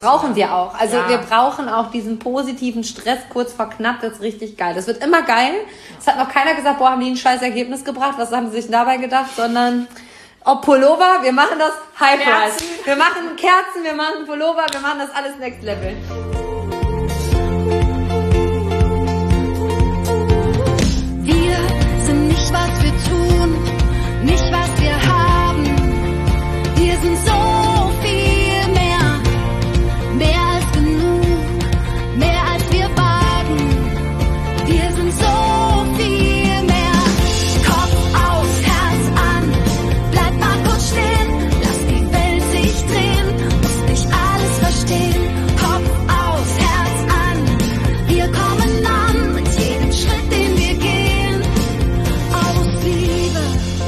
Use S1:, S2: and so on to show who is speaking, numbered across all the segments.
S1: Brauchen wir auch. Also wir brauchen auch diesen positiven Stress kurz vor knapp. Das ist richtig geil. Das wird immer geil. Es hat noch keiner gesagt, boah, haben die ein scheiß Ergebnis gebracht. Was haben sie sich dabei gedacht? Sondern, ob Pullover, wir machen das High Price. Wir machen Kerzen, wir machen Pullover, wir machen das alles Next Level.
S2: Wir sind nicht, was wir tun, nicht, was wir haben. Wir sind so viel mehr, mehr als genug, mehr als wir wagen. Wir sind so viel mehr. Kopf aus, Herz an, bleib mal kurz stehen, lass die Welt sich drehen, musst nicht alles verstehen. Kopf aus, Herz an, wir kommen an mit jedem Schritt, den wir gehen, aus Liebe.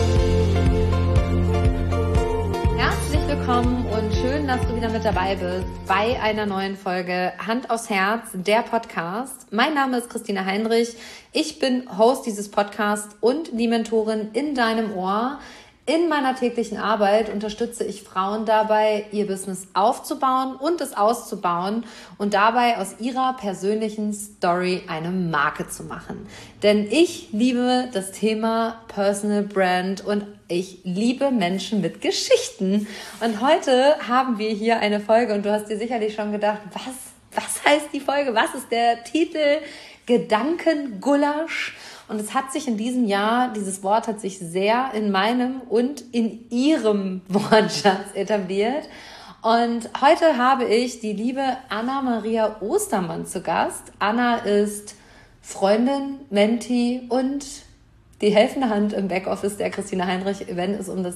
S1: Herzlich willkommen und schön, dass du wieder mit dabei bist bei einer neuen Folge Hand aufs Herz, der Podcast. Mein Name ist Christina Heinrich. Ich bin Host dieses Podcasts und die Mentorin in deinem Ohr. In meiner täglichen Arbeit unterstütze ich Frauen dabei, ihr Business aufzubauen und es auszubauen und dabei aus ihrer persönlichen Story eine Marke zu machen. Denn ich liebe das Thema Personal Brand und ich liebe Menschen mit Geschichten. Und heute haben wir hier eine Folge und du hast dir sicherlich schon gedacht, was heißt die Folge? Was ist der Titel? Gedankengulasch. Und es hat sich in diesem Jahr, dieses Wort hat sich sehr in meinem und in ihrem Wortschatz etabliert. Und heute habe ich die liebe Anna-Maria Ostermann zu Gast. Anna ist Freundin, Mentee und die helfende Hand im Backoffice der Christina Heinrich, wenn es um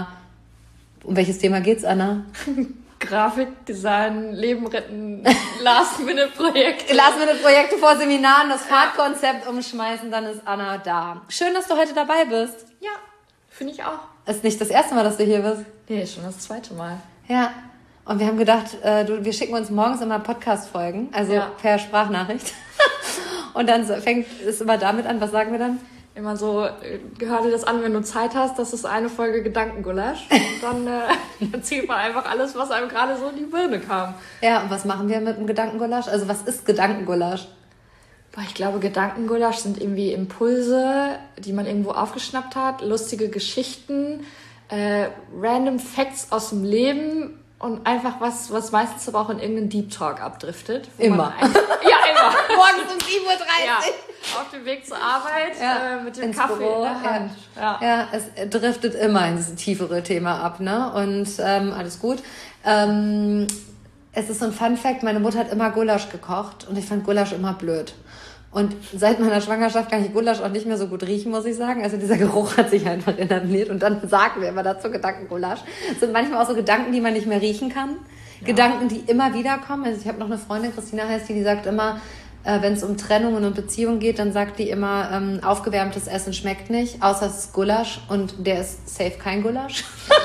S1: welches Thema geht's, Anna?
S3: Grafikdesign, Leben retten, Last-Minute-Projekte.
S1: Last-Minute-Projekte vor Seminaren, das Fahrtkonzept umschmeißen, dann ist Anna da. Schön, dass du heute dabei bist.
S3: Ja, finde ich auch.
S1: Ist nicht das erste Mal, dass du hier bist.
S3: Nee, schon das zweite Mal.
S1: Ja, und wir haben gedacht, wir schicken uns morgens immer Podcast-Folgen, also per Sprachnachricht. Und dann fängt es immer damit an, was sagen wir dann?
S3: Immer so, hör dir das an, wenn du Zeit hast, das ist eine Folge Gedankengulasch. Und dann erzählt man einfach alles, was einem gerade so in die Birne kam.
S1: Ja, und was machen wir mit dem Gedankengulasch? Also was ist Gedankengulasch?
S3: Boah, ich glaube, Gedankengulasch sind irgendwie Impulse, die man irgendwo aufgeschnappt hat, lustige Geschichten, random Facts aus dem Leben und einfach was meistens aber auch in irgendeinen Deep Talk abdriftet.
S1: Immer.
S3: Ja, immer.
S1: Morgens um 7:30 Uhr.
S3: Ja, auf dem Weg zur Arbeit, mit dem
S1: ins
S3: Kaffee
S1: Büro,
S3: in der Hand.
S1: Ja, es driftet immer in dieses tiefere Thema ab, ne? Und alles gut. Es ist so ein Fun-Fact, meine Mutter hat immer Gulasch gekocht und ich fand Gulasch immer blöd. Und seit meiner Schwangerschaft kann ich Gulasch auch nicht mehr so gut riechen, muss ich sagen. Also dieser Geruch hat sich einfach etabliert und dann sagen wir immer dazu Gedankengulasch. Es sind manchmal auch so Gedanken, die man nicht mehr riechen kann. Ja. Gedanken, die immer wieder kommen. Also ich habe noch eine Freundin, Christina heißt die sagt immer, wenn es um Trennungen und Beziehungen geht, dann sagt die immer, aufgewärmtes Essen schmeckt nicht, außer es ist Gulasch und der ist safe kein Gulasch.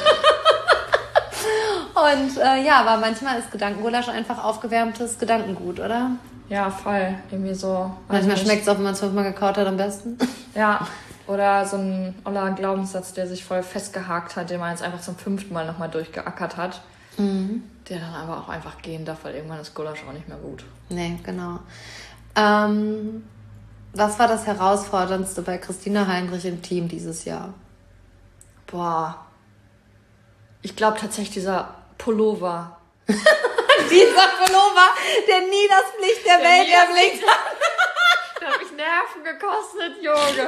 S1: Und aber manchmal ist Gedankengulasch einfach aufgewärmtes Gedankengut, oder?
S3: Ja, voll. Irgendwie so.
S1: Manchmal schmeckt es auch, wenn man es 5-mal gekaut hat, am besten.
S3: Ja, oder so ein oller Glaubenssatz, der sich voll festgehakt hat, den man jetzt einfach zum 5. Mal nochmal durchgeackert hat. Mhm. Der dann aber auch einfach gehen darf, weil irgendwann ist Gulasch auch nicht mehr gut.
S1: Nee, genau. Was war das Herausforderndste bei Christina Heinrich im Team dieses Jahr?
S3: Boah. Ich glaube tatsächlich dieser Pullover.
S1: Dieser Pullover, der nie das Licht der Welt erblickt hat.
S3: Der hat mich Nerven gekostet, Junge.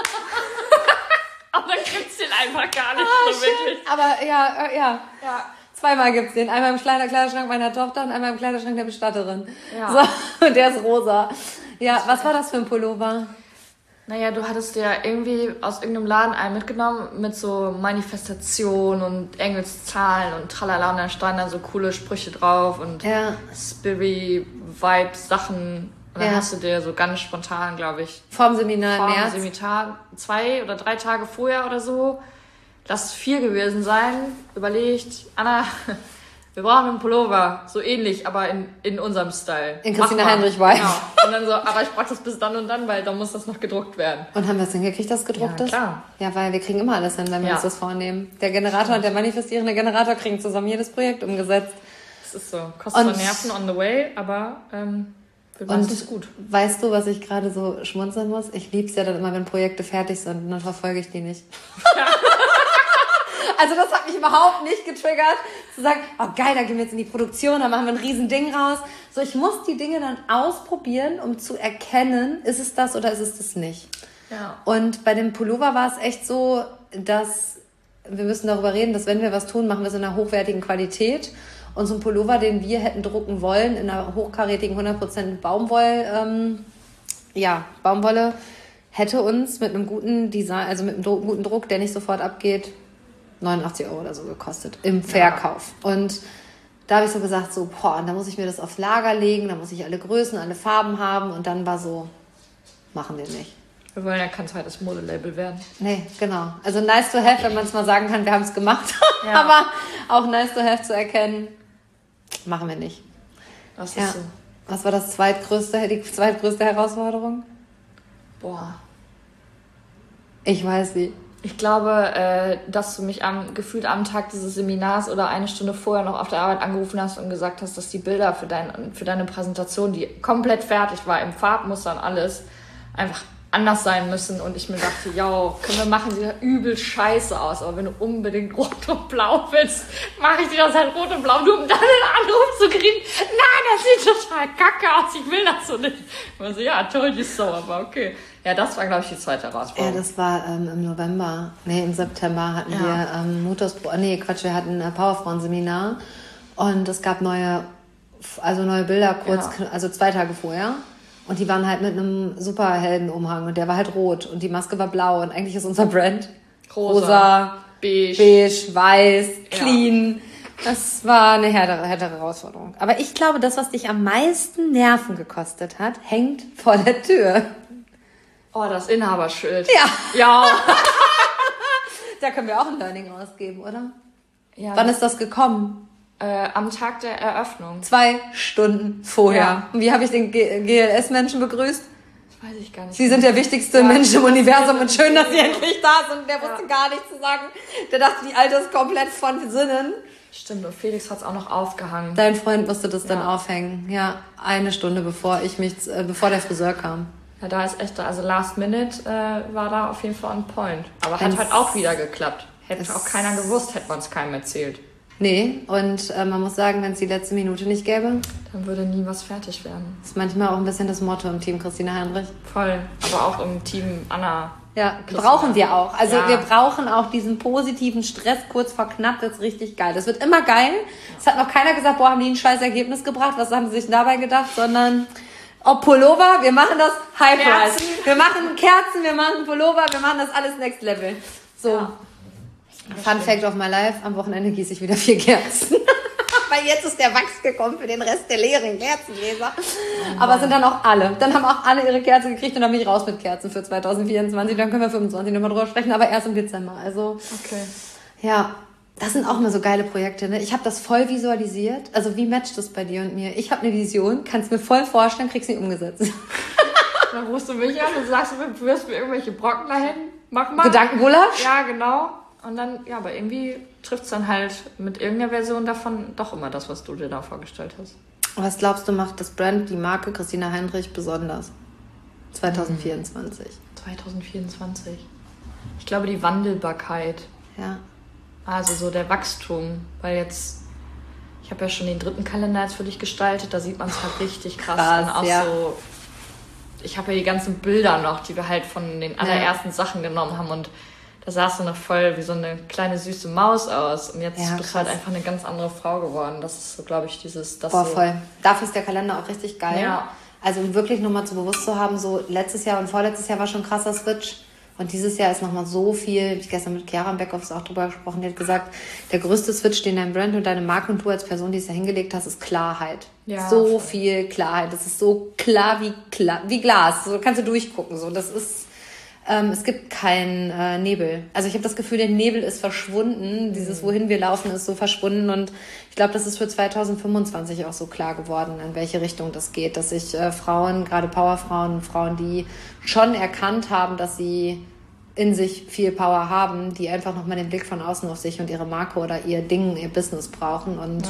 S3: Aber dann gibt's den einfach gar nicht so wirklich.
S1: Aber ja. Zweimal gibt's den. Einmal im Kleiderschrank meiner Tochter und einmal im Kleiderschrank der Bestatterin. Ja. So, und der ist rosa. Ja, was war das für ein Pullover?
S3: Naja, du hattest ja irgendwie aus irgendeinem Laden einen mitgenommen mit so Manifestation und Engelszahlen und tralala und da standen dann so coole Sprüche drauf und Spirit-Vibe-Sachen. Und dann hast du dir so ganz spontan, glaube ich,
S1: vorm Seminar im März,
S3: 2 oder 3 Tage vorher oder so, lass es 4 gewesen sein, überlegt, Anna, wir brauchen einen Pullover, so ähnlich, aber in unserem Style.
S1: In Christina Heinrich Weiß.
S3: Genau. Und dann so, aber ich brauche das bis dann und dann, weil dann muss das noch gedruckt werden.
S1: Und haben wir es hingekriegt, dass gedruckt ist?
S3: Ja, klar.
S1: Ja, weil wir kriegen immer alles hin, wenn wir uns das vornehmen. Der Generator und der manifestierende Generator kriegen zusammen jedes Projekt umgesetzt.
S3: Das ist so. Kostet zwar Nerven on the way, aber wird meistens gut.
S1: Weißt du, was ich gerade so schmunzeln muss? Ich lieb's ja dann immer, wenn Projekte fertig sind und dann verfolge ich die nicht. Also das hat mich überhaupt nicht getriggert, zu sagen, oh geil, da gehen wir jetzt in die Produktion, da machen wir ein riesen Ding raus. So, ich muss die Dinge dann ausprobieren, um zu erkennen, ist es das oder ist es das nicht.
S3: Ja.
S1: Und bei dem Pullover war es echt so, dass wir müssen darüber reden, dass wenn wir was tun, machen wir es in einer hochwertigen Qualität. Und so ein Pullover, den wir hätten drucken wollen, in einer hochkarätigen 100% Baumwolle, hätte uns mit einem guten Design, also mit einem guten Druck, der nicht sofort abgeht, 89 € oder so gekostet im Verkauf. Ja. Und da habe ich so gesagt, so, da muss ich mir das aufs Lager legen, da muss ich alle Größen, alle Farben haben. Und dann war so, machen wir nicht.
S3: Wir wollen ja kein zweites Modelabel werden.
S1: Nee, genau. Also nice to have, wenn man es mal sagen kann, wir haben es gemacht. Ja. Aber auch nice to have zu erkennen, machen wir nicht.
S3: Das ist so.
S1: Was war die zweitgrößte Herausforderung?
S3: Boah.
S1: Ich weiß wie.
S3: Ich glaube, dass du mich gefühlt am Tag dieses Seminars oder eine Stunde vorher noch auf der Arbeit angerufen hast und gesagt hast, dass die Bilder für deine Präsentation, die komplett fertig war, im Farbmuster und alles, einfach anders sein müssen. Und ich mir dachte, können wir machen, sieht ja übel scheiße aus. Aber wenn du unbedingt rot und blau willst, mache ich dir das halt rot und blau, nur um dann einen Anruf zu kriegen. Nein, das sieht total kacke aus, ich will das so nicht. Ich so, ja, told you so, aber okay. Ja, das war, glaube ich, die zweite Herausforderung.
S1: Ja, das war im September hatten wir wir hatten ein Powerfrauen-Seminar und es gab neue Bilder also 2 Tage vorher. Und die waren halt mit einem Superheldenumhang und der war halt rot und die Maske war blau und eigentlich ist unser Brand rosa, beige, weiß, clean. Das war eine härtere Herausforderung. Aber ich glaube, das, was dich am meisten Nerven gekostet hat, hängt vor der Tür.
S3: Oh, das Inhaberschild.
S1: Ja. Da können wir auch ein Learning rausgeben, oder? Ja. Wann ist das gekommen?
S3: Am Tag der Eröffnung.
S1: 2 Stunden vorher. Ja. Und wie habe ich den GLS-Menschen begrüßt?
S3: Das weiß ich gar nicht.
S1: Sie sind der wichtigste Mensch im Universum und schön, dass Sie endlich da sind. Der wusste gar nichts zu sagen. Der dachte, die Alte ist komplett von Sinnen.
S3: Stimmt, und Felix hat es auch noch aufgehangen.
S1: Dein Freund musste das dann aufhängen. Ja, 1 Stunde bevor der Friseur kam.
S3: Ja, da ist echt, also Last Minute war da auf jeden Fall on point. Aber hat halt auch wieder geklappt. Hätte auch keiner gewusst, hätte man es keinem erzählt.
S1: Nee, und man muss sagen, wenn es die letzte Minute nicht gäbe,
S3: dann würde nie was fertig werden.
S1: Das ist manchmal auch ein bisschen das Motto im Team Christina Heinrich.
S3: Voll, aber auch im Team Anna.
S1: Ja, brauchen wir auch. Also wir brauchen auch diesen positiven Stress kurz vor knapp, das ist richtig geil. Das wird immer geil. Es hat noch keiner gesagt, haben die ein scheiß Ergebnis gebracht, was haben sie sich dabei gedacht, sondern Pullover, wir machen das High Price. Wir machen Kerzen, wir machen Pullover, wir machen das alles Next Level. So. Ja. Fun Fact of my life, am Wochenende gieße ich wieder 4 Kerzen. Weil jetzt ist der Wachs gekommen für den Rest der leeren Kerzengläser. Aber sind dann auch alle. Dann haben auch alle ihre Kerze gekriegt und dann bin ich raus mit Kerzen für 2024. Dann können wir 25 nochmal drüber sprechen, aber erst im Dezember. Also,
S3: okay.
S1: Ja, das sind auch mal so geile Projekte. Ne? Ich habe das voll visualisiert. Also wie matcht das bei dir und mir? Ich habe eine Vision, kannst mir voll vorstellen, kriegst sie umgesetzt.
S3: Dann rufst du mich an und sagst, du wirst mir irgendwelche Brocken dahin. Mach mal.
S1: Gedankengulasch?
S3: Ja, genau. Und dann, aber irgendwie trifft es dann halt mit irgendeiner Version davon doch immer das, was du dir da vorgestellt hast.
S1: Was glaubst du, macht das Brand, die Marke Christina Heinrich besonders? 2024.
S3: 2024. Ich glaube, die Wandelbarkeit.
S1: Ja.
S3: Also so der Wachstum. Weil jetzt, ich habe ja schon den 3. Kalender jetzt für dich gestaltet, da sieht man es halt richtig krass. Und auch so, ich habe ja die ganzen Bilder noch, die wir halt von den allerersten Sachen genommen haben und da sahst du noch voll wie so eine kleine süße Maus aus. Und jetzt bist du halt einfach eine ganz andere Frau geworden. Das ist so, glaube ich,
S1: voll. Dafür ist der Kalender auch richtig geil. Ja. Also wirklich nochmal zu bewusst zu haben, so letztes Jahr und vorletztes Jahr war schon ein krasser Switch. Und dieses Jahr ist nochmal so viel, ich habe gestern mit Chiara im Backoffice auch drüber gesprochen, die hat gesagt, der größte Switch, den dein Brand und deine Marke und du als Person, die es da hingelegt hast, ist Klarheit. Ja, so voll. Viel Klarheit. Das ist so klar wie Glas. So kannst du durchgucken. So, das ist... es gibt keinen Nebel. Also ich habe das Gefühl, der Nebel ist verschwunden. Dieses, wohin wir laufen, ist so verschwunden. Und ich glaube, das ist für 2025 auch so klar geworden, in welche Richtung das geht. Dass sich Frauen, gerade Powerfrauen, Frauen, die schon erkannt haben, dass sie in sich viel Power haben, die einfach nochmal den Blick von außen auf sich und ihre Marke oder ihr Ding, ihr Business brauchen und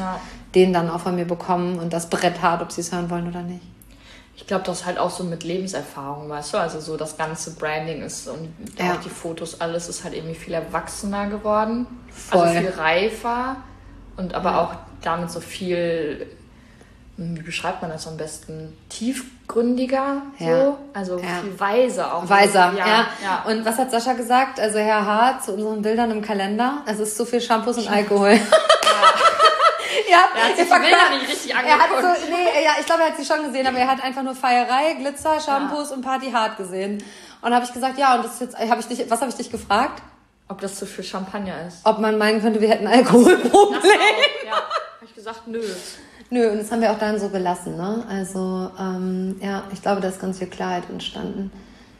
S1: den dann auch von mir bekommen und das Brett hart, ob sie es hören wollen oder nicht.
S3: Ich glaube, das ist halt auch so mit Lebenserfahrung, weißt du? Also so das ganze Branding ist und auch die Fotos, alles ist halt irgendwie viel erwachsener geworden.
S1: Voll.
S3: Also viel reifer und aber auch damit so viel, wie beschreibt man das am besten? Tiefgründiger, so. Also viel weiser auch.
S1: Weiser, ja. Und was hat Sascha gesagt? Also Herr H. zu unseren Bildern im Kalender, es ist zu viel Shampoos und Alkohol.
S3: Er hat sich die Bilder nicht richtig angeguckt.
S1: Ich glaube, er hat sie schon gesehen, aber er hat einfach nur Feierei, Glitzer, Shampoos und Party hart gesehen. Und habe ich gesagt, und das ist jetzt, was habe ich dich gefragt?
S3: Ob das zu viel Champagner ist.
S1: Ob man meinen könnte, wir hätten ein Alkoholproblem.
S3: Ja, habe ich gesagt, nö.
S1: Nö, und das haben wir auch dann so gelassen, ne? Also, ich glaube, da ist ganz viel Klarheit entstanden.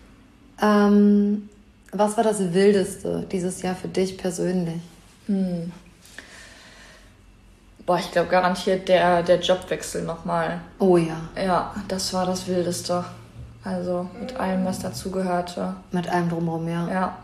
S1: Was war das Wildeste dieses Jahr für dich persönlich?
S3: Boah, ich glaube garantiert der Jobwechsel nochmal.
S1: Oh ja.
S3: Ja, das war das Wildeste. Also mit allem, was dazugehörte.
S1: Mit allem drumherum, ja.
S3: Ja.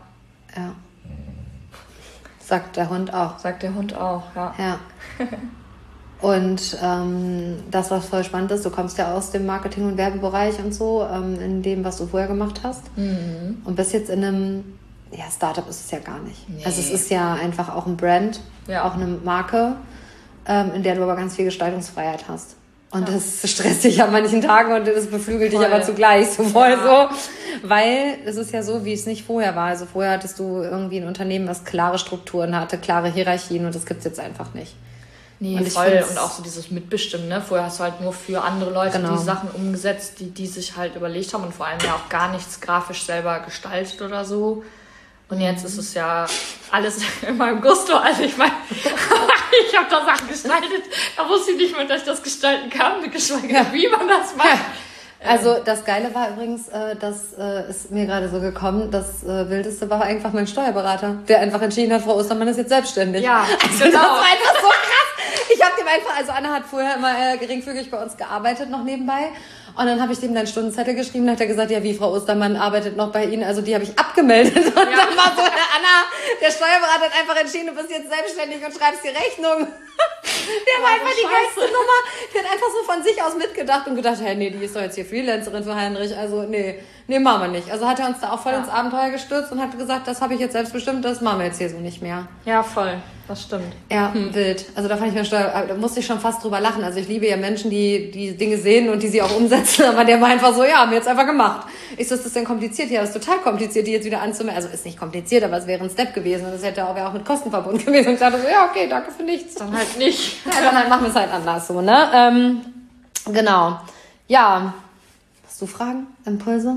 S1: Sagt der Hund auch.
S3: Sagt der Hund auch, ja.
S1: Ja. Und das, was voll spannend ist, du kommst ja aus dem Marketing- und Werbebereich und so, in dem, was du vorher gemacht hast. Und bist jetzt in einem, Startup ist es ja gar nicht. Nee. Also es ist ja einfach auch ein Brand, auch eine Marke, in der du aber ganz viel Gestaltungsfreiheit hast. Und das stresst dich an manchen Tagen und das beflügelt dich aber zugleich so voll so. Weil es ist ja so, wie es nicht vorher war. Also vorher hattest du irgendwie ein Unternehmen, was klare Strukturen hatte, klare Hierarchien und das gibt's jetzt einfach nicht.
S3: Nee, und voll. Und auch so dieses Mitbestimmen, ne? Vorher hast du halt nur für andere Leute die Sachen umgesetzt, die sich halt überlegt haben und vor allem ja auch gar nichts grafisch selber gestaltet oder so. Und jetzt ist es ja alles in meinem Gusto. Also ich meine, ich habe da Sachen gestaltet, da wusste ich nicht mehr, dass ich das gestalten kann, geschweige denn, wie man das macht.
S1: Ja. Also das Geile war übrigens, das ist mir gerade so gekommen, das Wildeste war einfach mein Steuerberater, der einfach entschieden hat, Frau Ostermann ist jetzt selbstständig.
S3: Ja,
S1: also das war einfach so krass. Ich habe dem einfach, also Anna hat vorher immer geringfügig bei uns gearbeitet, noch nebenbei. Und dann habe ich dem dann Stundenzettel geschrieben, dann hat er gesagt, ja, wie Frau Ostermann arbeitet noch bei Ihnen, also die habe ich abgemeldet. Und dann war so, Anna, der Steuerberater hat einfach entschieden, du bist jetzt selbstständig und schreibst die Rechnung. Der war einfach die geilste Nummer. Die hat einfach so von sich aus mitgedacht und gedacht, hey, nee, die ist doch jetzt hier Freelancerin für Heinrich, also nee, machen wir nicht. Also hat er uns da auch voll ins Abenteuer gestürzt und hat gesagt, das habe ich jetzt selbst bestimmt, das machen wir jetzt hier so nicht mehr.
S3: Ja, voll. Das stimmt.
S1: Ja, wild. Also da fand ich da musste ich schon fast drüber lachen. Also ich liebe ja Menschen, die Dinge sehen und die sie auch umsetzen, aber der war einfach so, ja, haben wir jetzt einfach gemacht. Ich so, ist das denn kompliziert? Ja, das ist total kompliziert, die jetzt wieder anzumelden. Also ist nicht kompliziert, aber es wäre ein Step gewesen und das wäre auch mit Kosten verbunden gewesen. Und ich dachte so, ja, okay, danke für nichts.
S3: Dann halt nicht.
S1: Ja, dann halt machen wir es halt anders so, ne? Genau. Ja. Hast du Fragen, Impulse?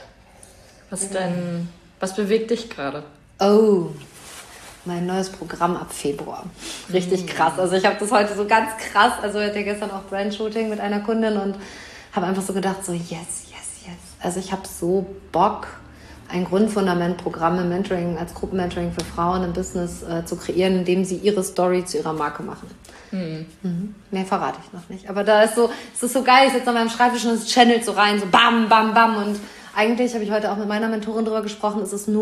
S3: Was bewegt dich gerade?
S1: Oh, mein neues Programm ab Februar. Richtig krass. Also ich habe das heute so ganz krass, also ich hatte gestern auch Brand-Shooting mit einer Kundin und habe einfach so gedacht, so yes. Also ich habe so Bock, ein Grundfundamentprogramm im Mentoring, als Gruppenmentoring für Frauen im Business zu kreieren, indem sie ihre Story zu ihrer Marke machen. Mehr verrate ich noch nicht. Aber da ist so, es ist so geil, ich sitze an meinem Schreibtisch und es channelt so rein, so bam, bam, bam. Und eigentlich habe ich heute auch mit meiner Mentorin drüber gesprochen, es ist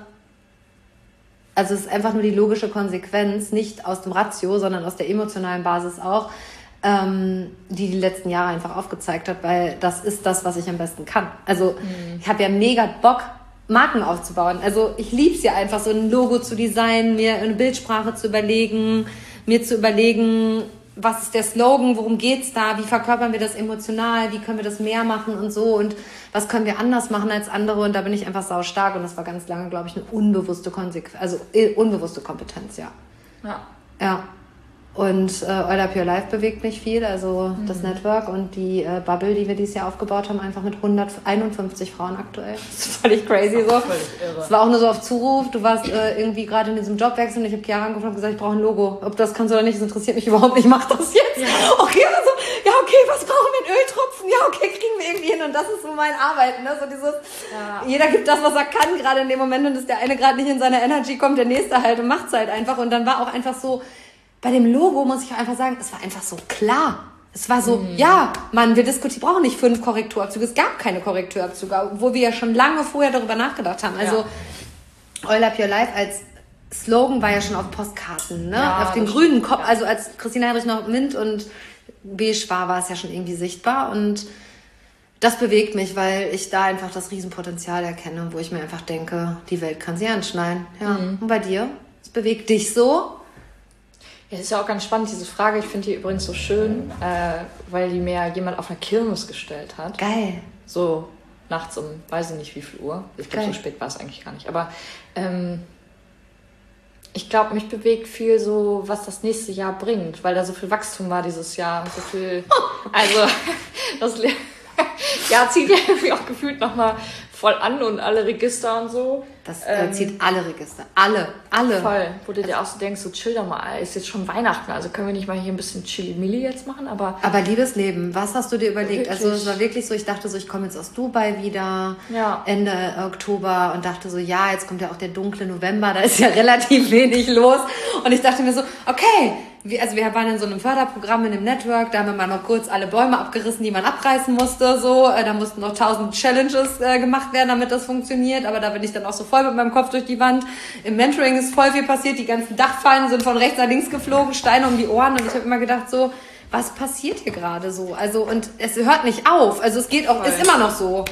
S1: einfach nur die logische Konsequenz, nicht aus dem Ratio, sondern aus der emotionalen Basis auch, die letzten Jahre einfach aufgezeigt hat, weil das ist das, was ich am besten kann. Also ich habe ja mega Bock, Marken aufzubauen. Also ich liebe es ja einfach, so ein Logo zu designen, mir eine Bildsprache zu überlegen, was ist der Slogan, worum geht's da, wie verkörpern wir das emotional, wie können wir das mehr machen und so und was können wir anders machen als andere und da bin ich einfach saustark und das war ganz lange, glaube ich, eine unbewusste Kompetenz, ja. Und Oil Up Your Life bewegt mich viel, also das Network und die Bubble, die wir dieses Jahr aufgebaut haben, einfach mit 151 Frauen aktuell. Das ist völlig crazy so. Es war auch nur so auf Zuruf. Du warst irgendwie gerade in diesem Jobwechsel und ich habe Chiara angerufen und gesagt, ich brauche ein Logo. Ob das kannst oder nicht, das interessiert mich überhaupt nicht. Mach das jetzt. Ja. Okay, also, ja okay, was brauchen wir? Öltropfen? Ja okay, kriegen wir irgendwie hin und das ist so mein Arbeiten. Ne? So dieses, jeder gibt das, was er kann gerade in dem Moment und ist der eine gerade nicht in seiner Energy, kommt der nächste halt und macht's halt einfach. Und dann war auch einfach so, bei dem Logo muss ich auch einfach sagen, es war einfach so klar. Es war so, wir brauchen nicht 5 Korrekturabzüge. Es gab keine Korrekturabzüge, obwohl wir ja schon lange vorher darüber nachgedacht haben. Also Oil Up Your Life als Slogan war ja schon auf Postkarten, ne?
S3: Ja,
S1: auf den
S3: das
S1: grünen
S3: stimmt,
S1: Kopf,
S3: ja.
S1: also als Christina Heinrich noch Mint und beige war es ja schon irgendwie sichtbar und das bewegt mich, weil ich da einfach das Riesenpotenzial erkenne, wo ich mir einfach denke, die Welt kann sie anschneiden. Ja. Und bei dir? Es bewegt dich so?
S3: Ja, ist ja auch ganz spannend, diese Frage. Ich finde die übrigens so schön, weil die mir jemand auf einer Kirmes gestellt hat.
S1: Geil.
S3: So nachts um, weiß ich nicht wie viel Uhr. Ich glaube, so spät war es eigentlich gar nicht. Aber ich glaube, mich bewegt viel so, was das nächste Jahr bringt, weil da so viel Wachstum war dieses Jahr. So viel, also das Jahr zieht ja irgendwie auch gefühlt nochmal voll an und alle Register und so.
S1: Das zieht alle Register. Alle.
S3: Voll. Wo du dir auch so denkst, so chill doch mal, ist jetzt schon Weihnachten, also können wir nicht mal hier ein bisschen Chili-Milli jetzt machen, aber
S1: liebes Leben, was hast du dir überlegt?
S3: Wirklich?
S1: Also es war wirklich so, ich dachte so, ich komme jetzt aus Dubai wieder,
S3: Ja.
S1: Ende Oktober und dachte so, ja, jetzt kommt ja auch der dunkle November, da ist ja relativ wenig los. Und ich dachte mir so, okay, wir waren in so einem Förderprogramm in dem Network, da haben wir mal noch kurz alle Bäume abgerissen, die man abreißen musste, so. Da mussten noch 1000 Challenges gemacht werden, damit das funktioniert, aber da bin ich dann auch so voll mit meinem Kopf durch die Wand. Im Mentoring ist voll viel passiert, die ganzen Dachfallen sind von rechts nach links geflogen, Steine um die Ohren und ich habe immer gedacht so, was passiert hier gerade so? Also, und es hört nicht auf, also es geht auch, ist immer noch so.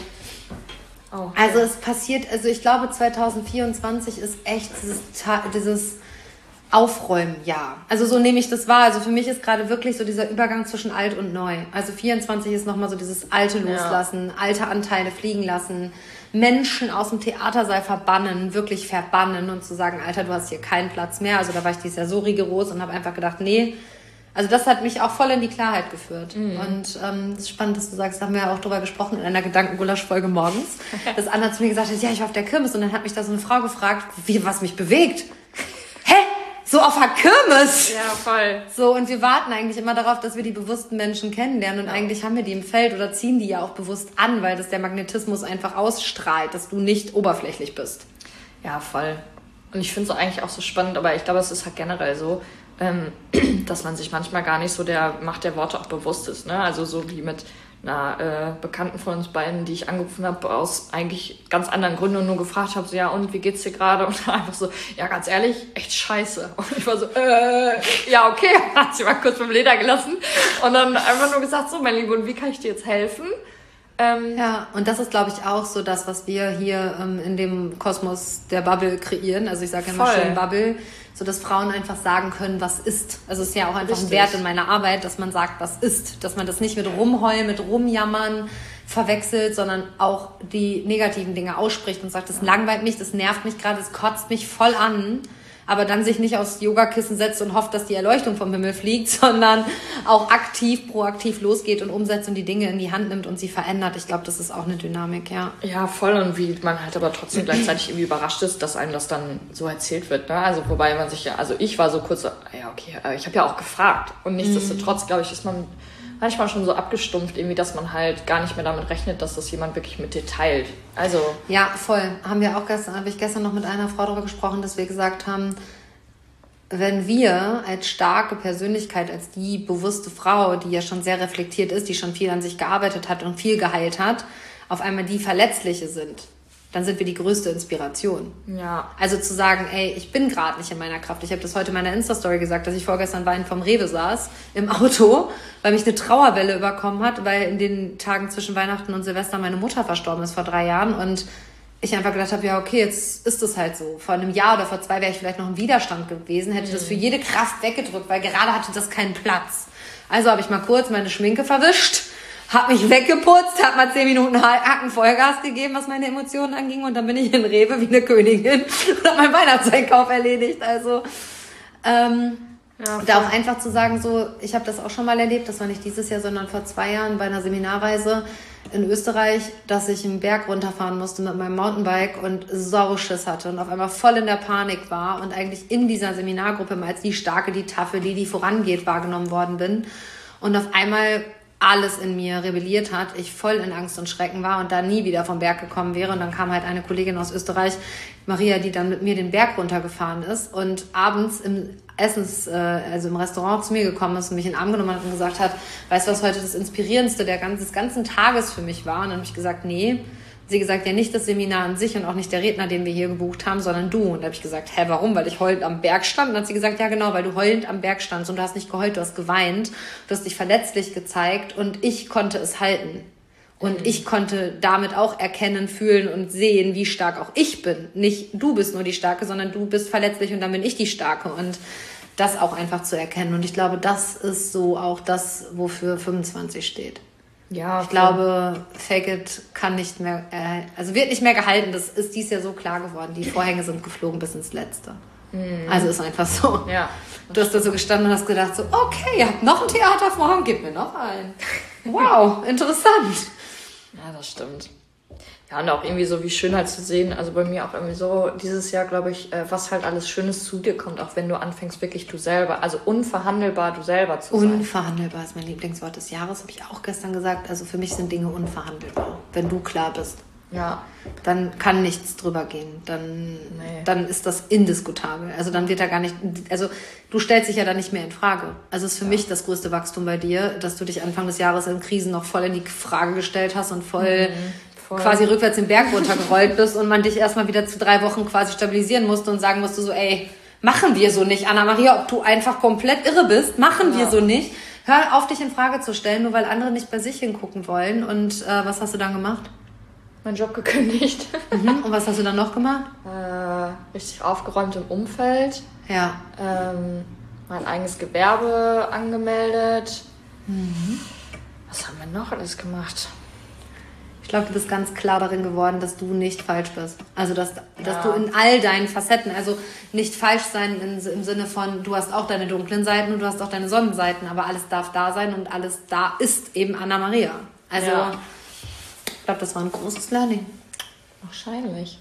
S3: Oh, okay.
S1: Also es passiert, also ich glaube 2024 ist echt dieses Aufräumjahr. Also so nehme ich das wahr. Also für mich ist gerade wirklich so dieser Übergang zwischen alt und neu. Also 24 ist nochmal so dieses alte Loslassen, alte Anteile fliegen lassen, Menschen aus dem Theatersaal verbannen, wirklich verbannen und zu sagen, Alter, du hast hier keinen Platz mehr. Also da war ich dieses Jahr so rigoros und habe einfach gedacht, nee. Also das hat mich auch voll in die Klarheit geführt. Und es ist spannend, dass du sagst, da haben wir ja auch drüber gesprochen in einer Gedankengulasch-Folge morgens, dass Anna zu mir gesagt hat, ja, ich war auf der Kirmes und dann hat mich da so eine Frau gefragt, was mich bewegt. Hä? So auf der Kirmes?
S3: Ja, voll.
S1: So, und wir warten eigentlich immer darauf, dass wir die bewussten Menschen kennenlernen. Und eigentlich haben wir die im Feld oder ziehen die ja auch bewusst an, weil das der Magnetismus einfach ausstrahlt, dass du nicht oberflächlich bist.
S3: Ja, voll. Und ich finde es eigentlich auch so spannend, aber ich glaube, es ist halt generell so, dass man sich manchmal gar nicht so der Macht der Worte auch bewusst ist. Ne? Also so wie mit einer Bekannten von uns beiden, die ich angerufen habe, aus eigentlich ganz anderen Gründen und nur gefragt habe, so, ja, und wie geht's dir gerade? Und dann einfach so, ja, ganz ehrlich, echt scheiße. Und ich war so, ja, okay, hat sie mal kurz vom Leder gelassen. Und dann einfach nur gesagt, so, mein Liebe, und wie kann ich dir jetzt helfen?
S1: Ja, und das ist, glaube ich, auch so das, was wir hier in dem Kosmos der Bubble kreieren. Also ich sage immer schön Bubble, so dass Frauen einfach sagen können, was ist. Also es ist ja auch einfach ein Wert in meiner Arbeit, dass man sagt, was ist. Dass man das nicht mit Rumheulen, mit Rumjammern verwechselt, sondern auch die negativen Dinge ausspricht und sagt, das langweilt mich, das nervt mich gerade, das kotzt mich voll an. Aber dann sich nicht aufs Yogakissen setzt und hofft, dass die Erleuchtung vom Himmel fliegt, sondern auch aktiv, proaktiv losgeht und umsetzt und die Dinge in die Hand nimmt und sie verändert. Ich glaube, das ist auch eine Dynamik, ja.
S3: Ja, voll. Und wie man halt aber trotzdem gleichzeitig irgendwie überrascht ist, dass einem das dann so erzählt wird. Ne? Also wobei man sich ja, also ich war so kurz so, ja okay, ich habe ja auch gefragt. Und nichtsdestotrotz, glaube ich, ist man manchmal schon so abgestumpft, irgendwie, dass man halt gar nicht mehr damit rechnet, dass das jemand wirklich mit dir teilt. Also
S1: ja, voll. Habe ich gestern noch mit einer Frau darüber gesprochen, dass wir gesagt haben, wenn wir als starke Persönlichkeit, als die bewusste Frau, die ja schon sehr reflektiert ist, die schon viel an sich gearbeitet hat und viel geheilt hat, auf einmal die Verletzliche sind, dann sind wir die größte Inspiration.
S3: ja.
S1: Also zu sagen, ey, ich bin gerade nicht in meiner Kraft. Ich habe das heute in meiner Insta-Story gesagt, dass ich vorgestern weinend vom Rewe saß, im Auto, weil mich eine Trauerwelle überkommen hat, weil in den Tagen zwischen Weihnachten und Silvester meine Mutter verstorben ist vor 3 Jahren und ich einfach gedacht habe, ja okay, jetzt ist es halt so. Vor einem Jahr oder vor 2 wäre ich vielleicht noch im Widerstand gewesen, hätte das für jede Kraft weggedrückt, weil gerade hatte das keinen Platz. Also habe ich mal kurz meine Schminke verwischt, habe mich weggeputzt, habe mal 10 Minuten Hacken Vollgas gegeben, was meine Emotionen anging und dann bin ich in Rewe wie eine Königin und habe meinen Weihnachtseinkauf erledigt. Also da auch einfach zu sagen, so, ich habe das auch schon mal erlebt, das war nicht dieses Jahr, sondern vor 2 Jahren bei einer Seminarreise in Österreich, dass ich einen Berg runterfahren musste mit meinem Mountainbike und Sauschiss hatte und auf einmal voll in der Panik war und eigentlich in dieser Seminargruppe mal als die Starke, die Taffe, die vorangeht, wahrgenommen worden bin und auf einmal alles in mir rebelliert hat, ich voll in Angst und Schrecken war und da nie wieder vom Berg gekommen wäre. Und dann kam halt eine Kollegin aus Österreich, Maria, die dann mit mir den Berg runtergefahren ist und abends im also im Restaurant zu mir gekommen ist und mich in den Arm genommen hat und gesagt hat, weißt du, was heute das Inspirierendste des ganzen Tages für mich war? Und dann habe ich gesagt, nee, sie gesagt, ja nicht das Seminar an sich und auch nicht der Redner, den wir hier gebucht haben, sondern du. Und da habe ich gesagt, hä, warum? Weil ich heulend am Berg stand? Und dann hat sie gesagt, ja genau, weil du heulend am Berg standst und du hast nicht geheult, du hast geweint, du hast dich verletzlich gezeigt und ich konnte es halten. Und ich konnte damit auch erkennen, fühlen und sehen, wie stark auch ich bin. Nicht du bist nur die Starke, sondern du bist verletzlich und dann bin ich die Starke. Und das auch einfach zu erkennen. Und ich glaube, das ist so auch das, wofür 25 steht.
S3: Ja,
S1: ich glaube, Fake It kann nicht mehr, also wird nicht mehr gehalten. Das ist dies Jahr so klar geworden. Die Vorhänge sind geflogen bis ins Letzte. Also ist einfach so.
S3: Ja.
S1: Du hast da so gestanden und hast gedacht so, okay, ihr habt noch einen Theatervorhang, gib mir noch einen. Wow, interessant.
S3: Ja, das stimmt. Ja, und auch irgendwie so wie schön halt zu sehen, also bei mir auch irgendwie so dieses Jahr, glaube ich, was halt alles Schönes zu dir kommt, auch wenn du anfängst, wirklich du selber, also unverhandelbar du selber zu sein.
S1: Unverhandelbar ist mein Lieblingswort des Jahres, habe ich auch gestern gesagt. Also für mich sind Dinge unverhandelbar, wenn du klar bist.
S3: Ja.
S1: Dann kann nichts drüber gehen. Dann ist das indiskutabel. Also dann wird da gar nicht, also du stellst dich ja dann nicht mehr in Frage. Also ist für mich das größte Wachstum bei dir, dass du dich Anfang des Jahres in Krisen noch voll in die Frage gestellt hast und voll quasi rückwärts den Berg runtergerollt bist und man dich erstmal wieder zu 3 Wochen quasi stabilisieren musste und sagen musste so, ey, machen wir so nicht, Anna-Maria, ob du einfach komplett irre bist, machen wir so nicht. Hör auf, dich in Frage zu stellen, nur weil andere nicht bei sich hingucken wollen. Und was hast du dann gemacht?
S3: Meinen Job gekündigt.
S1: Und was hast du dann noch gemacht?
S3: Richtig aufgeräumt im Umfeld.
S1: Ja.
S3: Mein eigenes Gewerbe angemeldet. Was haben wir noch alles gemacht?
S1: Ich glaube, du bist ganz klar darin geworden, dass du nicht falsch bist. Also, dass du in all deinen Facetten, also nicht falsch sein im Sinne von, du hast auch deine dunklen Seiten und du hast auch deine Sonnenseiten, aber alles darf da sein und alles da ist eben Anna-Maria. Also, ich glaube, das war ein großes Learning.
S3: Wahrscheinlich.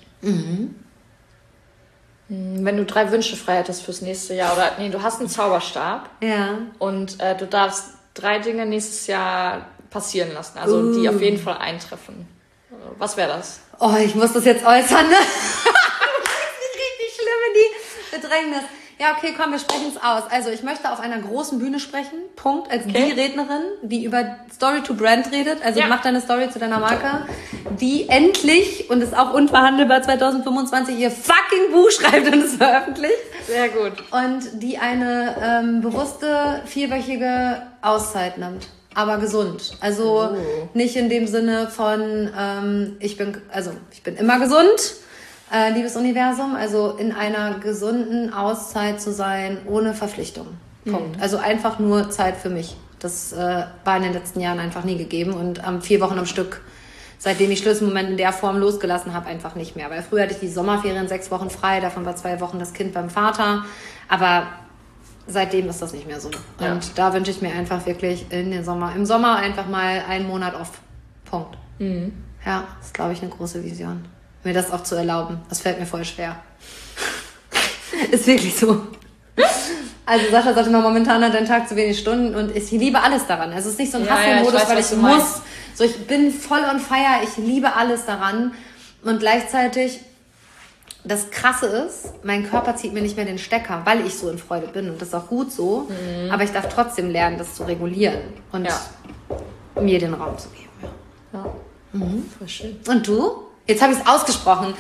S3: Wenn du 3 Wünsche frei hättest fürs nächste Jahr, oder du hast einen Zauberstab und du darfst 3 Dinge nächstes Jahr passieren lassen, also die auf jeden Fall eintreffen. Was wäre das?
S1: Oh, ich muss das jetzt äußern, ne? Das ist richtig schlimm in die Bedrängnis. Ja, okay, komm, wir sprechen es aus. Also ich möchte auf einer großen Bühne sprechen, Punkt, als die Rednerin, die über Story to Brand redet, also mach deine Story zu deiner Marke, die endlich, und ist auch unverhandelbar 2025, ihr fucking Buch schreibt und es veröffentlicht.
S3: Sehr gut.
S1: Und die eine bewusste 4-wöchige Auszeit nimmt. Aber gesund. Also nicht in dem Sinne von, ich bin immer gesund, liebes Universum. Also in einer gesunden Auszeit zu sein, ohne Verpflichtung. Punkt. Also einfach nur Zeit für mich. Das war in den letzten Jahren einfach nie gegeben. Und 4 Wochen am Stück, seitdem ich Schlüsselmoment in der Form losgelassen habe, einfach nicht mehr. Weil früher hatte ich die Sommerferien 6 Wochen frei, davon war 2 Wochen das Kind beim Vater. Aber seitdem ist das nicht mehr so.
S3: Ja.
S1: Und da wünsche ich mir einfach wirklich im Sommer einfach mal einen Monat off. Punkt. Ja, das ist, glaube ich, eine große Vision. Mir das auch zu erlauben. Das fällt mir voll schwer. Ist wirklich so. Also Sascha sagt immer, momentan hat dein Tag zu wenig Stunden und ich liebe alles daran. Also es ist nicht so ein Hustle-Modus, weil ich muss. So, ich bin voll on fire, ich liebe alles daran. Und gleichzeitig das Krasse ist, mein Körper zieht mir nicht mehr den Stecker, weil ich so in Freude bin. Und das ist auch gut so. Aber ich darf trotzdem lernen, das zu regulieren. Und mir den Raum zu geben.
S3: Ja. Voll schön.
S1: Und du? Jetzt habe ich es ausgesprochen.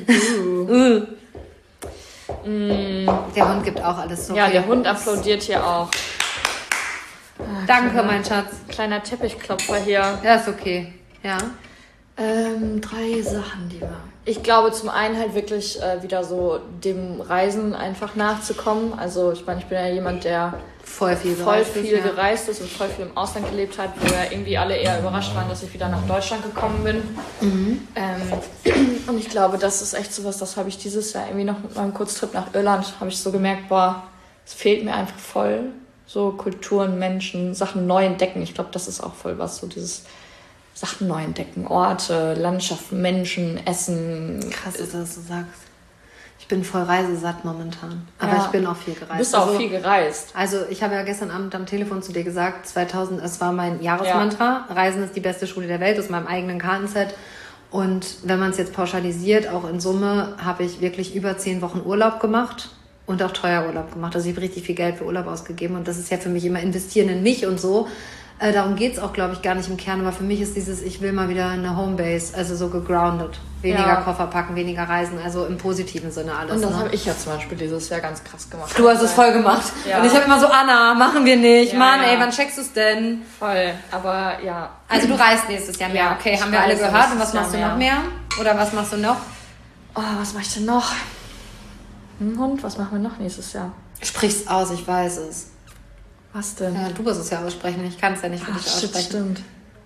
S1: Der Hund gibt auch alles so.
S3: Ja, der Hund applaudiert hier auch.
S1: Danke, mein Schatz.
S3: Kleiner Teppichklopfer hier.
S1: Ja, ist okay. Ja.
S3: 3 Sachen, die wir... Ich glaube, zum einen halt wirklich wieder so dem Reisen einfach nachzukommen. Also ich meine, ich bin ja jemand, der
S1: voll viel
S3: gereist ist und voll viel im Ausland gelebt hat, wo ja irgendwie alle eher überrascht waren, dass ich wieder nach Deutschland gekommen bin. Und ich glaube, das ist echt sowas, das habe ich dieses Jahr irgendwie noch mit meinem Kurztrip nach Irland, habe ich so gemerkt, es fehlt mir einfach voll. So Kulturen, Menschen, Sachen neu entdecken. Ich glaube, das ist auch voll was, so dieses Sachen neu entdecken, Orte, Landschaften, Menschen, Essen.
S1: Krass, dass du das so sagst. Ich bin voll reisesatt momentan. Aber ich bin auch viel gereist.
S3: Du bist auch viel gereist.
S1: Also ich habe ja gestern Abend am Telefon zu dir gesagt, es war mein Jahresmantra. Reisen ist die beste Schule der Welt, aus meinem eigenen Kartenset. Und wenn man es jetzt pauschalisiert, auch in Summe, habe ich wirklich über 10 Wochen Urlaub gemacht. Und auch teuer Urlaub gemacht. Also ich habe richtig viel Geld für Urlaub ausgegeben. Und das ist ja für mich immer investieren in mich und so. Darum geht's auch, glaube ich, gar nicht im Kern. Aber für mich ist dieses, ich will mal wieder eine Homebase, also so gegroundet. Weniger Koffer packen, weniger reisen, also im positiven Sinne alles.
S3: Und das habe ich ja zum Beispiel dieses Jahr ganz krass gemacht.
S1: Du hast es voll gemacht. Ja. Und ich habe immer so, Anna, machen wir nicht.
S3: Ja,
S1: Mann, ey, wann checkst du es denn?
S3: Voll, aber ja.
S1: Also du reist nächstes Jahr mehr.
S3: Ja,
S1: okay, haben wir alle gehört. Und was machst du
S3: mehr.
S1: noch mehr? Oder was machst du noch?
S3: Oh, was mach ich denn noch? Und was machen wir noch nächstes Jahr?
S1: Sprich's aus, ich weiß es.
S3: Was denn?
S1: Ja, du wirst es ja aussprechen. Ich kann es ja nicht für dich aussprechen.
S3: Stimmt.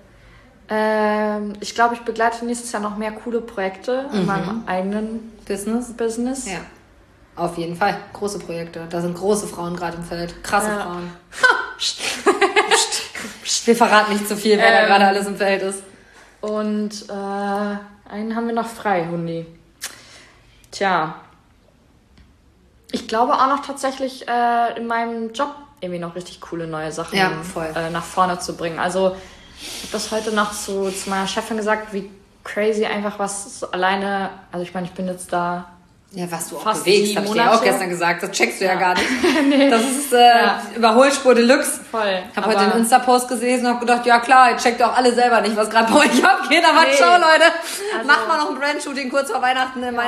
S3: Ich glaube, ich begleite nächstes Jahr noch mehr coole Projekte in meinem eigenen Business.
S1: Ja, auf jeden Fall. Große Projekte. Da sind große Frauen gerade im Feld. Krasse Frauen. Wir verraten nicht zu viel, wer da gerade alles im Feld ist.
S3: Und einen haben wir noch frei, Hundi. Tja. Ich glaube auch noch tatsächlich in meinem Job irgendwie noch richtig coole neue Sachen nach vorne zu bringen. Also ich habe das heute noch zu meiner Chefin gesagt, wie crazy einfach was so alleine, also ich meine, ich bin jetzt da
S1: ja, was du auch
S3: fast
S1: bewegst, habe ich dir auch gestern gesagt, das checkst du ja gar nicht. Nee. Das ist Überholspur Deluxe.
S3: Voll.
S1: Ich habe heute einen Insta-Post gesehen und habe gedacht, ja klar, ihr checkt auch alle selber nicht, was gerade bei euch abgeht, aber ciao Leute, also, macht mal noch ein Brand-Shooting kurz vor Weihnachten im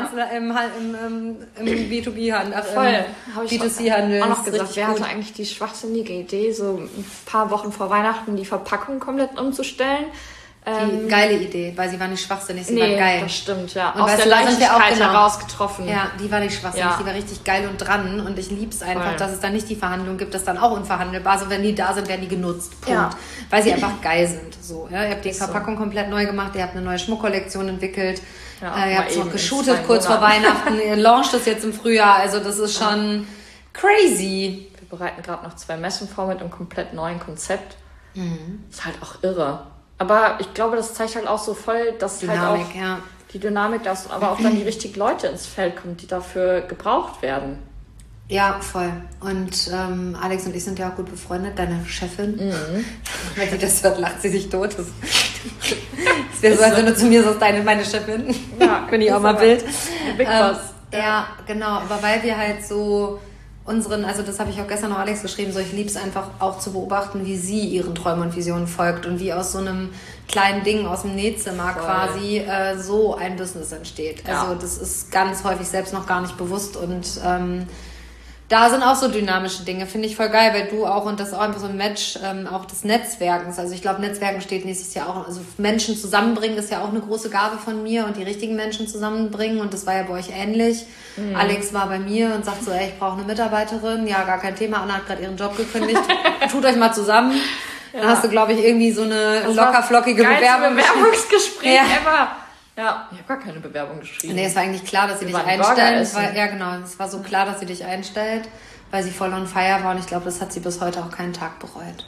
S1: B2B-Handel, B2C-Handel.
S3: Auch noch gesagt, wer hatte eigentlich die schwachsinnige Idee, so ein paar Wochen vor Weihnachten die Verpackung komplett umzustellen?
S1: Die geile Idee, weil sie war nicht schwachsinnig, sie war geil.
S3: Das stimmt, ja.
S1: Und aus der Leichtigkeit
S3: heraus getroffen.
S1: Ja, die war nicht schwachsinnig, die war richtig geil und dran. Und ich lieb's einfach, dass es dann nicht die Verhandlung gibt, das dann auch unverhandelbar. Also wenn die da sind, werden die genutzt. Punkt. Ja. Weil sie einfach geil sind. So, ja. Ihr habt die Verpackung komplett neu gemacht, ihr habt eine neue Schmuckkollektion entwickelt. Ja, ihr habt es noch geshootet kurz vor Weihnachten. Ihr launcht es jetzt im Frühjahr. Also das ist schon crazy.
S3: Wir bereiten gerade noch 2 Messen vor mit einem komplett neuen Konzept. Ist halt auch irre. Aber ich glaube, das zeigt halt auch so voll, dass
S1: Dynamik,
S3: halt auch die Dynamik, dass aber auch dann die richtigen Leute ins Feld kommen, die dafür gebraucht werden.
S1: Ja, voll. Und Alex und ich sind ja auch gut befreundet, deine Chefin. Wenn sie das hört, lacht sie sich tot. Das wäre so, als wenn du zu mir sagst, meine Chefin. Ja, bin ich auch mal wild.
S3: Big Boss.
S1: Ja, genau. Aber weil wir halt so also das habe ich auch gestern noch Alex geschrieben, so ich liebe es einfach auch zu beobachten, wie sie ihren Träumen und Visionen folgt und wie aus so einem kleinen Ding aus dem Nähzimmer quasi so ein Business entsteht. Also das ist ganz häufig selbst noch gar nicht bewusst und da sind auch so dynamische Dinge, finde ich voll geil, weil du auch, und das ist auch einfach so ein Match auch des Netzwerkens, also ich glaube, Netzwerken steht nächstes Jahr auch, also Menschen zusammenbringen ist ja auch eine große Gabe von mir und die richtigen Menschen zusammenbringen und das war ja bei euch ähnlich. Alex war bei mir und sagt so, ey, ich brauche eine Mitarbeiterin, ja, gar kein Thema, Anna hat gerade ihren Job gekündigt, tut euch mal zusammen. Dann hast du, glaube ich, irgendwie so eine lockerflockige
S3: Bewerbungsgespräch ever. Ja, ich habe gar keine Bewerbung geschrieben.
S1: Nee, es war eigentlich klar, dass sie dich einstellt. Ja, genau. Es war so klar, dass sie dich einstellt, weil sie voll on fire war und ich glaube, das hat sie bis heute auch keinen Tag bereut.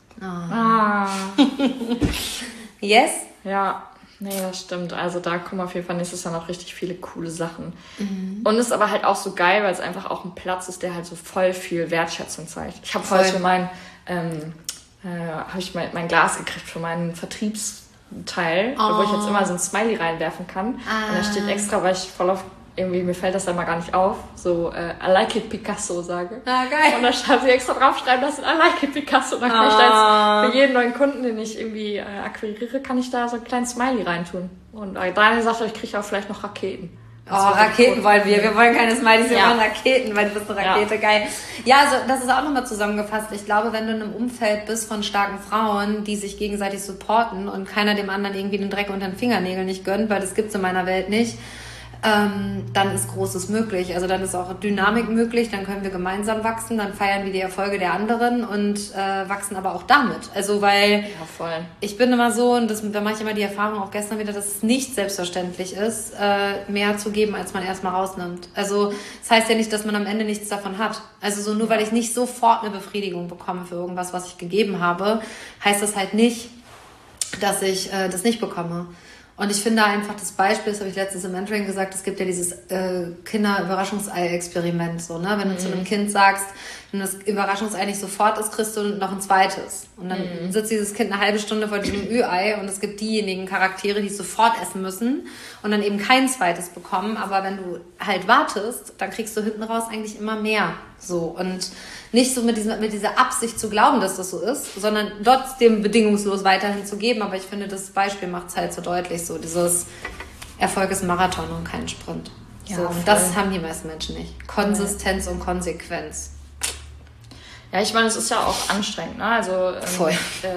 S1: Yes?
S3: Ja, nee, das stimmt. Also da kommen auf jeden Fall nächstes Jahr noch richtig viele coole Sachen. Und es ist aber halt auch so geil, weil es einfach auch ein Platz ist, der halt so voll viel Wertschätzung zeigt. Ich habe heute mein Glas gekriegt für meinen Vertriebsteil, wo ich jetzt immer so ein Smiley reinwerfen kann. Und da steht extra, weil ich voll auf irgendwie, mir fällt das dann mal gar nicht auf, so I like it Picasso sage.
S1: Geil.
S3: Und da habe ich extra draufschreiben lassen, I like it Picasso. Dann kann ich da jetzt für jeden neuen Kunden, den ich irgendwie akquiriere, kann ich da so einen kleinen Smiley reintun. Und Daniel sagt, ich kriege auch vielleicht noch Raketen.
S1: Raketen wollen wir. Wir wollen keine Smileys, wir wollen Raketen, weil du bist eine Rakete, geil. Ja, also das ist auch nochmal zusammengefasst. Ich glaube, wenn du in einem Umfeld bist von starken Frauen, die sich gegenseitig supporten und keiner dem anderen irgendwie den Dreck unter den Fingernägeln nicht gönnt, weil das gibt's in meiner Welt nicht, dann ist Großes möglich. Also dann ist auch Dynamik möglich, dann können wir gemeinsam wachsen, dann feiern wir die Erfolge der anderen und wachsen aber auch damit. Also weil ich bin immer so, und da mache ich immer die Erfahrung auch gestern wieder, dass es nicht selbstverständlich ist, mehr zu geben, als man erstmal rausnimmt. Also das heißt ja nicht, dass man am Ende nichts davon hat. Also so nur weil ich nicht sofort eine Befriedigung bekomme für irgendwas, was ich gegeben habe, heißt das halt nicht, dass ich das nicht bekomme. Und ich finde einfach das Beispiel, das habe ich letztens im Mentoring gesagt, es gibt ja dieses Kinder-Überraschungsei-Experiment, so, ne? Wenn du zu einem Kind sagst, wenn das Überraschungsei nicht sofort ist, kriegst du noch ein zweites. Und dann sitzt dieses Kind eine halbe Stunde vor diesem Ü-Ei und es gibt diejenigen Charaktere, die es sofort essen müssen und dann eben kein zweites bekommen. Aber wenn du halt wartest, dann kriegst du hinten raus eigentlich immer mehr. So. Und nicht so mit dieser Absicht zu glauben, dass das so ist, sondern trotzdem bedingungslos weiterhin zu geben. Aber ich finde, das Beispiel macht es halt so deutlich, so dieses Erfolg ist ein Marathon und kein Sprint.
S3: Ja,
S1: so, und das haben die meisten Menschen nicht. Konsistenz und Konsequenz.
S3: Ja, ich meine, es ist ja auch anstrengend, ne? Also
S1: voll.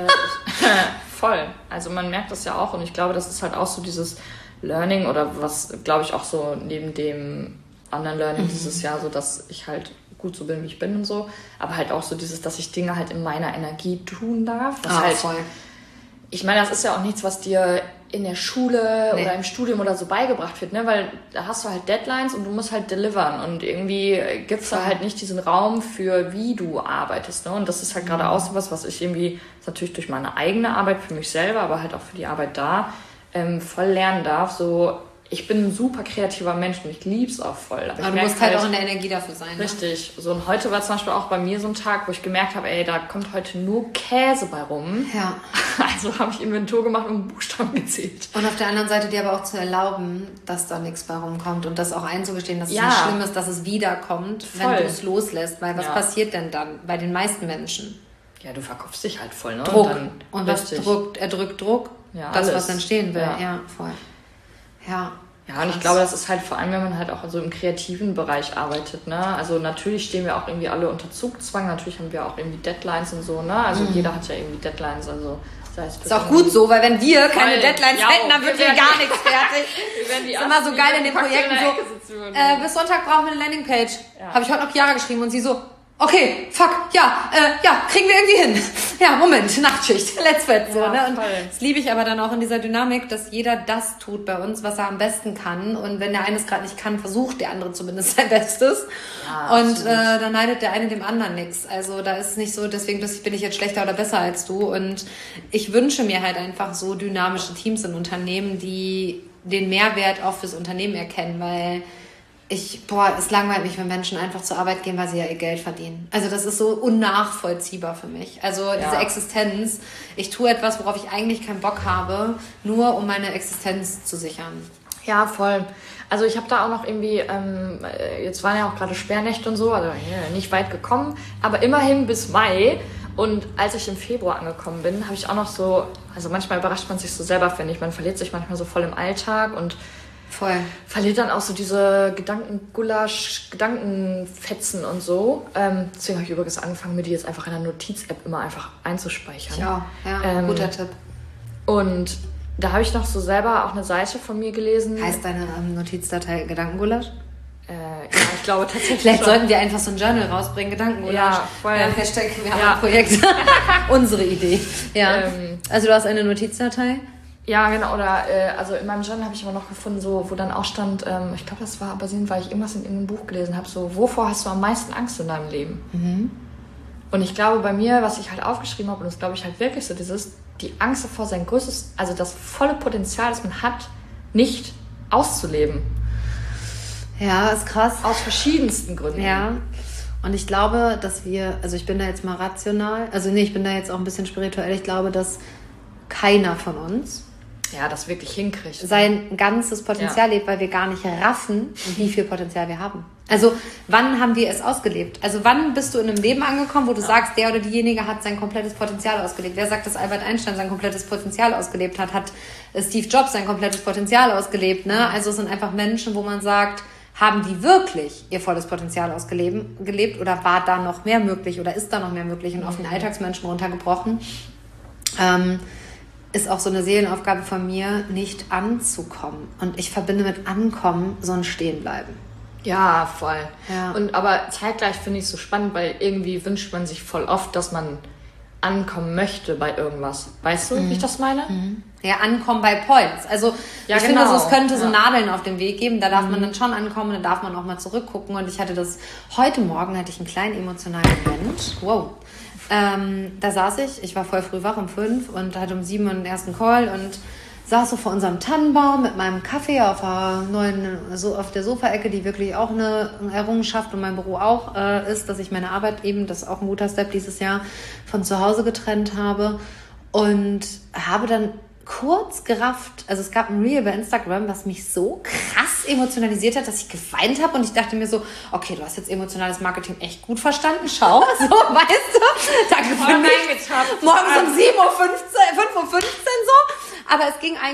S3: Voll. Also man merkt das ja auch und ich glaube, das ist halt auch so dieses Learning oder was, glaube ich, auch so neben dem anderen Learning dieses Jahr, so dass ich halt gut so bin, wie ich bin und so, aber halt auch so dieses, dass ich Dinge halt in meiner Energie tun darf. Halt,
S1: voll.
S3: Ich meine, das ist ja auch nichts, was dir in der Schule oder im Studium oder so beigebracht wird, ne? Weil da hast du halt Deadlines und du musst halt delivern und irgendwie gibt's da halt nicht diesen Raum für, wie du arbeitest, ne? Und das ist halt gerade auch so was ich irgendwie, das natürlich durch meine eigene Arbeit für mich selber, aber halt auch für die Arbeit da, voll lernen darf, so, ich bin ein super kreativer Mensch und ich lieb's auch voll.
S1: Aber du musst halt auch in der Energie dafür sein.
S3: Richtig. Ne? So, und heute war zum Beispiel auch bei mir so ein Tag, wo ich gemerkt habe, ey, da kommt heute nur Käse bei rum.
S1: Ja.
S3: Also habe ich Inventur gemacht und Buchstaben gezählt.
S1: Und auf der anderen Seite dir aber auch zu erlauben, dass da nichts bei rumkommt und das auch einzugestehen, dass es nicht schlimm ist, dass es wiederkommt, wenn du es loslässt. Weil was passiert denn dann bei den meisten Menschen?
S3: Ja, du verkaufst dich halt voll, ne?
S1: Druck. Und was erdrückt Druck?
S3: Ja,
S1: das,
S3: alles.
S1: was entstehen will. Ja, voll. Ja.
S3: Ja, und ich glaube, das ist halt vor allem, wenn man halt auch so im kreativen Bereich arbeitet, ne? Also natürlich stehen wir auch irgendwie alle unter Zugzwang, natürlich haben wir auch irgendwie Deadlines und so, ne? Also jeder hat ja irgendwie Deadlines, also sei es
S1: ist auch gut so, weil wenn wir keine Deadlines hätten, dann würden wir gar nichts fertig.
S3: Das
S1: ist immer so geil in den Projekten so, bis Sonntag brauchen wir eine Landingpage. Ja. Habe ich heute noch Chiara geschrieben und sie so, okay, fuck, kriegen wir irgendwie hin. Ja, Moment, Nachtschicht, let's bet, so, ne? Und das liebe ich aber dann auch in dieser Dynamik, dass jeder das tut bei uns, was er am besten kann. Und wenn der eine es gerade nicht kann, versucht der andere zumindest sein Bestes. Ja, und dann neidet der eine dem anderen nichts. Also da ist nicht so, deswegen bin ich jetzt schlechter oder besser als du. Und ich wünsche mir halt einfach so dynamische Teams in Unternehmen, die den Mehrwert auch fürs Unternehmen erkennen, weil es langweilt mich, wenn Menschen einfach zur Arbeit gehen, weil sie ja ihr Geld verdienen. Also das ist so unnachvollziehbar für mich. Also diese Existenz, ich tue etwas, worauf ich eigentlich keinen Bock habe, nur um meine Existenz zu sichern.
S3: Ja, voll. Also ich habe da auch noch irgendwie, jetzt waren ja auch gerade Sperrnächte und so, also nicht weit gekommen, aber immerhin bis Mai. Und als ich im Februar angekommen bin, habe ich auch noch so, also manchmal überrascht man sich so selber, finde ich, man verliert sich manchmal so voll im Alltag und
S1: voll.
S3: Verliert dann auch so diese Gedankenfetzen und so. Deswegen habe ich übrigens angefangen, mir die jetzt einfach in der Notiz-App immer einfach einzuspeichern.
S1: Ja, guter Tipp.
S3: Und da habe ich noch so selber auch eine Seite von mir gelesen.
S1: Heißt deine Notizdatei Gedankengulasch?
S3: Ja, ich glaube tatsächlich.
S1: Vielleicht sollten wir einfach so ein Journal rausbringen, Gedankengulasch.
S3: Ja, voll.
S1: Hashtag, wir haben ein Projekt. Unsere Idee. Ja. Also du hast eine Notizdatei?
S3: Ja, genau, oder also in meinem Journal habe ich aber noch gefunden, so, wo dann auch stand, ich glaube, das war basierend, weil ich irgendwas in irgendeinem Buch gelesen habe, so, wovor hast du am meisten Angst in deinem Leben? Mhm. Und ich glaube, bei mir, was ich halt aufgeschrieben habe, und das glaube ich halt wirklich so, die Angst davor, sein größtes, also das volle Potenzial, das man hat, nicht auszuleben.
S1: Ja, ist krass.
S3: Aus verschiedensten Gründen.
S1: Ja. Und ich glaube, dass also ich bin da jetzt mal rational, ich bin da jetzt auch ein bisschen spirituell, ich glaube, dass keiner von uns
S3: das wirklich hinkriegt.
S1: Sein ganzes Potenzial lebt, weil wir gar nicht raffen, wie viel Potenzial wir haben. Also wann haben wir es ausgelebt? Also wann bist du in einem Leben angekommen, wo du sagst, der oder diejenige hat sein komplettes Potenzial ausgelebt? Wer sagt, dass Albert Einstein sein komplettes Potenzial ausgelebt hat? Hat Steve Jobs sein komplettes Potenzial ausgelebt? Ne? Also es sind einfach Menschen, wo man sagt, haben die wirklich ihr volles Potenzial ausgelebt oder war da noch mehr möglich oder ist da noch mehr möglich? Und auf den Alltagsmenschen runtergebrochen, ist auch so eine Seelenaufgabe von mir, nicht anzukommen. Und ich verbinde mit Ankommen so ein Stehenbleiben.
S3: Ja, voll.
S1: Ja.
S3: Und aber zeitgleich finde ich es so spannend, weil irgendwie wünscht man sich voll oft, dass man ankommen möchte bei irgendwas. Weißt du, wie ich das meine?
S1: Mhm. Ja, ankommen bei Points. Also ich finde, es könnte so Nadeln auf dem Weg geben. Da darf man dann schon ankommen, da darf man auch mal zurückgucken. Und ich hatte heute Morgen hatte ich einen kleinen emotionalen Moment. Wow. Da saß ich war voll früh wach um 5 und hatte um 7 einen ersten Call und saß so vor unserem Tannenbaum mit meinem Kaffee auf der Sofaecke, die wirklich auch eine Errungenschaft und mein Büro auch ist, dass ich meine Arbeit eben, das ist auch ein guter Step dieses Jahr, von zu Hause getrennt habe und habe dann kurz gerafft, also es gab ein Reel bei Instagram, was mich so krass emotionalisiert hat, dass ich geweint habe und ich dachte mir so, okay, du hast jetzt emotionales Marketing echt gut verstanden, schau, so, weißt du, danke für mich, morgens um 5:15 Uhr so, aber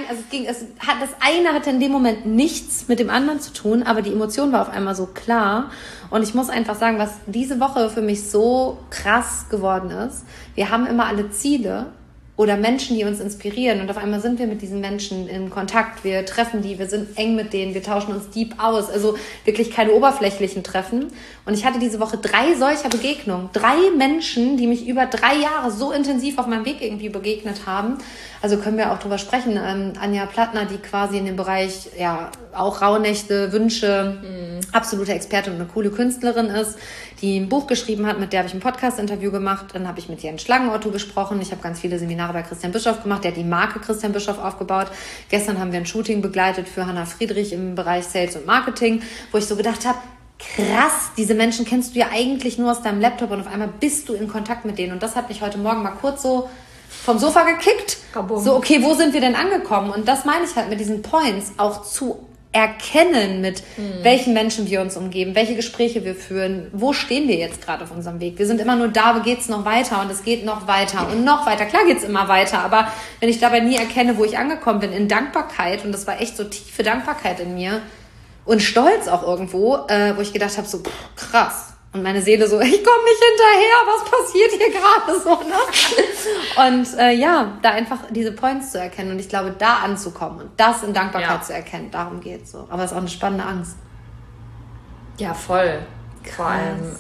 S1: das eine hatte in dem Moment nichts mit dem anderen zu tun, aber die Emotion war auf einmal so klar und ich muss einfach sagen, was diese Woche für mich so krass geworden ist, wir haben immer alle Ziele, oder Menschen, die uns inspirieren. Und auf einmal sind wir mit diesen Menschen in Kontakt. Wir treffen die, wir sind eng mit denen, wir tauschen uns deep aus. Also wirklich keine oberflächlichen Treffen. Und ich hatte diese Woche 3 solcher Begegnungen. 3 Menschen, die mich über 3 Jahre so intensiv auf meinem Weg irgendwie begegnet haben. Also können wir auch drüber sprechen. Anja Plattner, die quasi in dem Bereich, ja, auch Rauhnächte, Wünsche, absolute Expertin und eine coole Künstlerin ist, die ein Buch geschrieben hat, mit der habe ich ein Podcast-Interview gemacht. Dann habe ich mit Jens Schlangenotto gesprochen. Ich habe ganz viele Seminare bei Christian Bischoff gemacht. Der hat die Marke Christian Bischoff aufgebaut. Gestern haben wir ein Shooting begleitet für Hannah Friedrich im Bereich Sales und Marketing, wo ich so gedacht habe, krass, diese Menschen kennst du ja eigentlich nur aus deinem Laptop und auf einmal bist du in Kontakt mit denen. Und das hat mich heute Morgen mal kurz so vom Sofa gekickt. Kabum. So, okay, wo sind wir denn angekommen? Und das meine ich halt mit diesen Points, auch zu erkennen, mit welchen Menschen wir uns umgeben, welche Gespräche wir führen, wo stehen wir jetzt gerade auf unserem Weg. Wir sind immer nur da, wo geht's noch weiter und es geht noch weiter und noch weiter. Klar geht's immer weiter, aber wenn ich dabei nie erkenne, wo ich angekommen bin, in Dankbarkeit, und das war echt so tiefe Dankbarkeit in mir und Stolz auch irgendwo, wo ich gedacht habe, so krass. Und meine Seele so, ich komme nicht hinterher, was passiert hier gerade so, ne? Und da einfach diese Points zu erkennen und ich glaube, da anzukommen und das in Dankbarkeit zu erkennen, darum geht's so. Aber es ist auch eine spannende Angst.
S3: Ja, voll.
S1: Krass.
S3: Vor allem,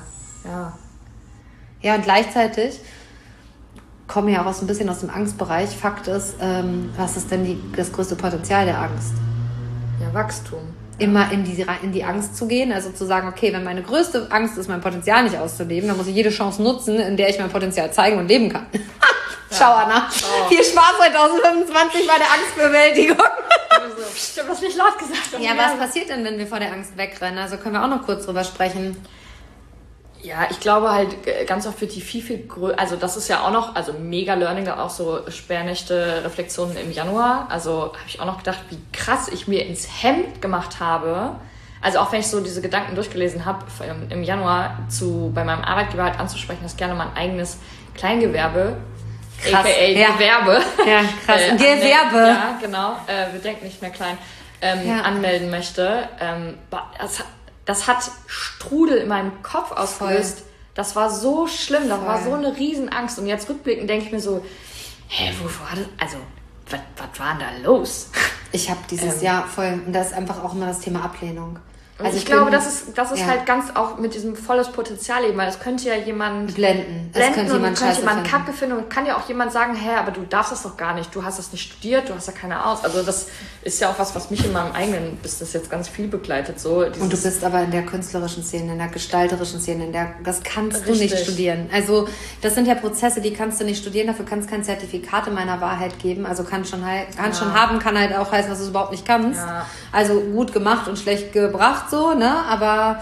S1: Ja, und gleichzeitig kommen wir ja auch so ein bisschen aus dem Angstbereich. Fakt ist, was ist denn das größte Potenzial der Angst?
S3: Ja, Wachstum.
S1: Immer in die Angst zu gehen, also zu sagen, okay, wenn meine größte Angst ist, mein Potenzial nicht auszuleben, dann muss ich jede Chance nutzen, in der ich mein Potenzial zeigen und leben kann. Ciao, Anna. Oh. Viel Spaß 2025 bei der Angstbewältigung.
S3: Ich habe das nicht laut gesagt.
S1: Ja, was passiert denn, wenn wir vor der Angst wegrennen? Also können wir auch noch kurz drüber sprechen.
S3: Ja, ich glaube halt, ganz oft wird die viel größer, also das ist ja auch noch, also mega Learning, auch so Sperrnächte, Reflexionen im Januar, also habe ich auch noch gedacht, wie krass ich mir ins Hemd gemacht habe, also auch wenn ich so diese Gedanken durchgelesen habe, im Januar bei meinem Arbeitgeber halt anzusprechen, dass ich gerne mein eigenes Kleingewerbe,
S1: krass.
S3: aka Gewerbe.
S1: Ja, krass, Gewerbe.
S3: Ja, genau, wir denken nicht mehr klein, anmelden möchte, das hat Strudel in meinem Kopf ausgelöst. Voll. Das war so schlimm, das war so eine Riesenangst. Und jetzt rückblickend denke ich mir so, wo war das? Also, was war denn da los?
S1: Ich habe dieses Jahr voll, und das ist einfach auch immer das Thema Ablehnung.
S3: Also ich glaube, das ist halt ganz auch mit diesem volles Potenzial eben, weil es könnte ja jemand
S1: blenden. Es könnte jemand
S3: Kacke finden und kann ja auch jemand sagen, aber du darfst das doch gar nicht, du hast das nicht studiert, du hast ja keine Ahnung. Also das ist ja auch was mich in meinem eigenen Business jetzt ganz viel begleitet. So
S1: und du bist aber in der künstlerischen Szene, in der gestalterischen Szene, das kannst du nicht studieren. Also das sind ja Prozesse, die kannst du nicht studieren, dafür kannst du kein Zertifikat in meiner Wahrheit geben. Also kann schon haben, kann halt auch heißen, dass du es überhaupt nicht kannst. Ja. Also gut gemacht und schlecht gebracht, so, ne? Aber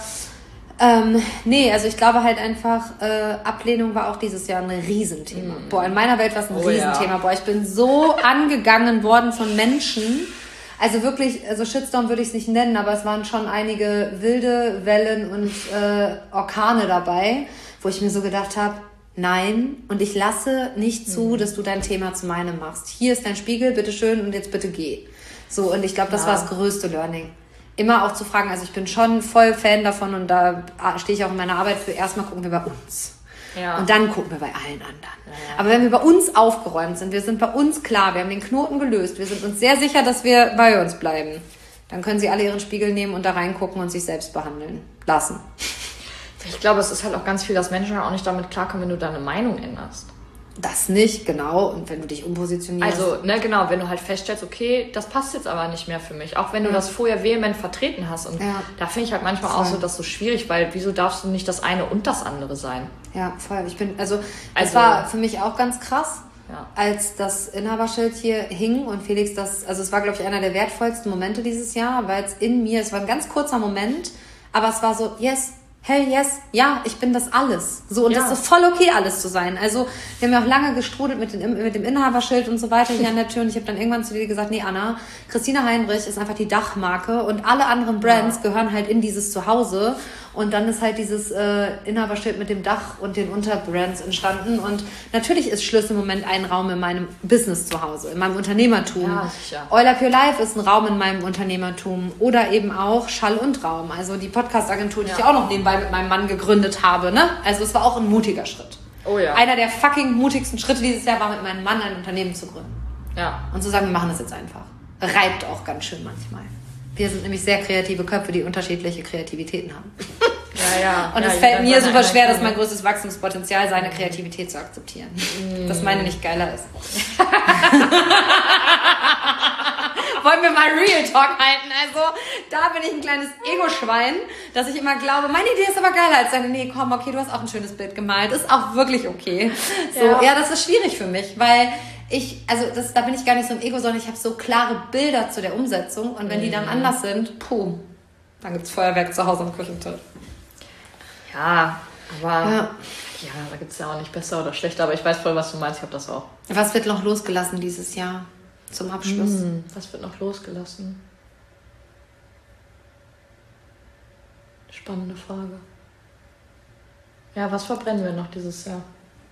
S1: also ich glaube halt einfach, Ablehnung war auch dieses Jahr ein Riesenthema. Boah, in meiner Welt war es ein Riesenthema. Ja. Boah, ich bin so angegangen worden von Menschen. Also wirklich, also Shitstorm würde ich es nicht nennen, aber es waren schon einige wilde Wellen und Orkane dabei, wo ich mir so gedacht habe, nein, und ich lasse nicht zu, dass du dein Thema zu meinem machst. Hier ist dein Spiegel, bitteschön, und jetzt bitte geh. So, und ich glaube, das war das größte Learning. Immer auch zu fragen, also ich bin schon voll Fan davon und da stehe ich auch in meiner Arbeit für, erstmal gucken wir bei uns. Ja. Und dann gucken wir bei allen anderen. Ja. Aber wenn wir bei uns aufgeräumt sind, wir sind bei uns klar, wir haben den Knoten gelöst, wir sind uns sehr sicher, dass wir bei uns bleiben, dann können sie alle ihren Spiegel nehmen und da reingucken und sich selbst behandeln lassen.
S3: Ich glaube, es ist halt auch ganz viel, dass Menschen auch nicht damit klarkommen, wenn du deine Meinung änderst.
S1: Das nicht, genau. Und wenn du dich umpositionierst.
S3: Also, genau, wenn du halt feststellst, okay, das passt jetzt aber nicht mehr für mich. Auch wenn du das vorher vehement vertreten hast. Und da finde ich halt manchmal auch so, das so schwierig, weil wieso darfst du nicht das eine und das andere sein?
S1: Ja, voll. Das war für mich auch ganz krass. als das Inhaberschild hier hing und Felix also es war, glaube ich, einer der wertvollsten Momente dieses Jahr, weil es war ein ganz kurzer Moment, aber es war so, yes, hell yes, ja, ich bin das alles. So, und das ist voll okay, alles zu sein. Also, wir haben ja auch lange gestrudelt mit dem Inhaberschild und so weiter hier an der Tür und ich habe dann irgendwann zu dir gesagt, nee, Anna, Christina Heinrich ist einfach die Dachmarke und alle anderen Brands gehören halt in dieses Zuhause und dann ist halt dieses Inhaberschild mit dem Dach und den Unterbrands entstanden und natürlich ist Schluss im Moment ein Raum in meinem Business zu Hause, in meinem Unternehmertum.
S3: Ja, sicher.
S1: All Up Your Life ist ein Raum in meinem Unternehmertum oder eben auch Schall und Raum, also die Podcast-Agentur, die ich auch noch nebenbei mit meinem Mann gegründet habe, ne? Also es war auch ein mutiger Schritt.
S3: Oh ja.
S1: Einer der fucking mutigsten Schritte dieses Jahr war, mit meinem Mann ein Unternehmen zu gründen.
S3: Ja.
S1: Und zu sagen, wir machen das jetzt einfach. Reibt auch ganz schön manchmal. Wir sind nämlich sehr kreative Köpfe, die unterschiedliche Kreativitäten haben.
S3: Ja.
S1: Und es fällt mir super schwer, dass mein größtes Wachstumspotenzial seine Kreativität zu akzeptieren. Dass meine nicht geiler ist. Wollen wir mal Real Talk halten? Also, da bin ich ein kleines Ego-Schwein, dass ich immer glaube, meine Idee ist aber geiler als deine. Nee, komm, okay, du hast auch ein schönes Bild gemalt. Ist auch wirklich okay. So, ja, das ist schwierig für mich, weil da bin ich gar nicht so im Ego, sondern ich habe so klare Bilder zu der Umsetzung und wenn die dann anders sind, dann gibt's Feuerwerk zu Hause am Küchentisch.
S3: Ja, aber da gibt's ja auch nicht besser oder schlechter, aber ich weiß voll, was du meinst, ich habe das auch.
S1: Was wird noch losgelassen dieses Jahr zum Abschluss?
S3: Was wird noch losgelassen? Spannende Frage. Ja, was verbrennen wir noch dieses Jahr?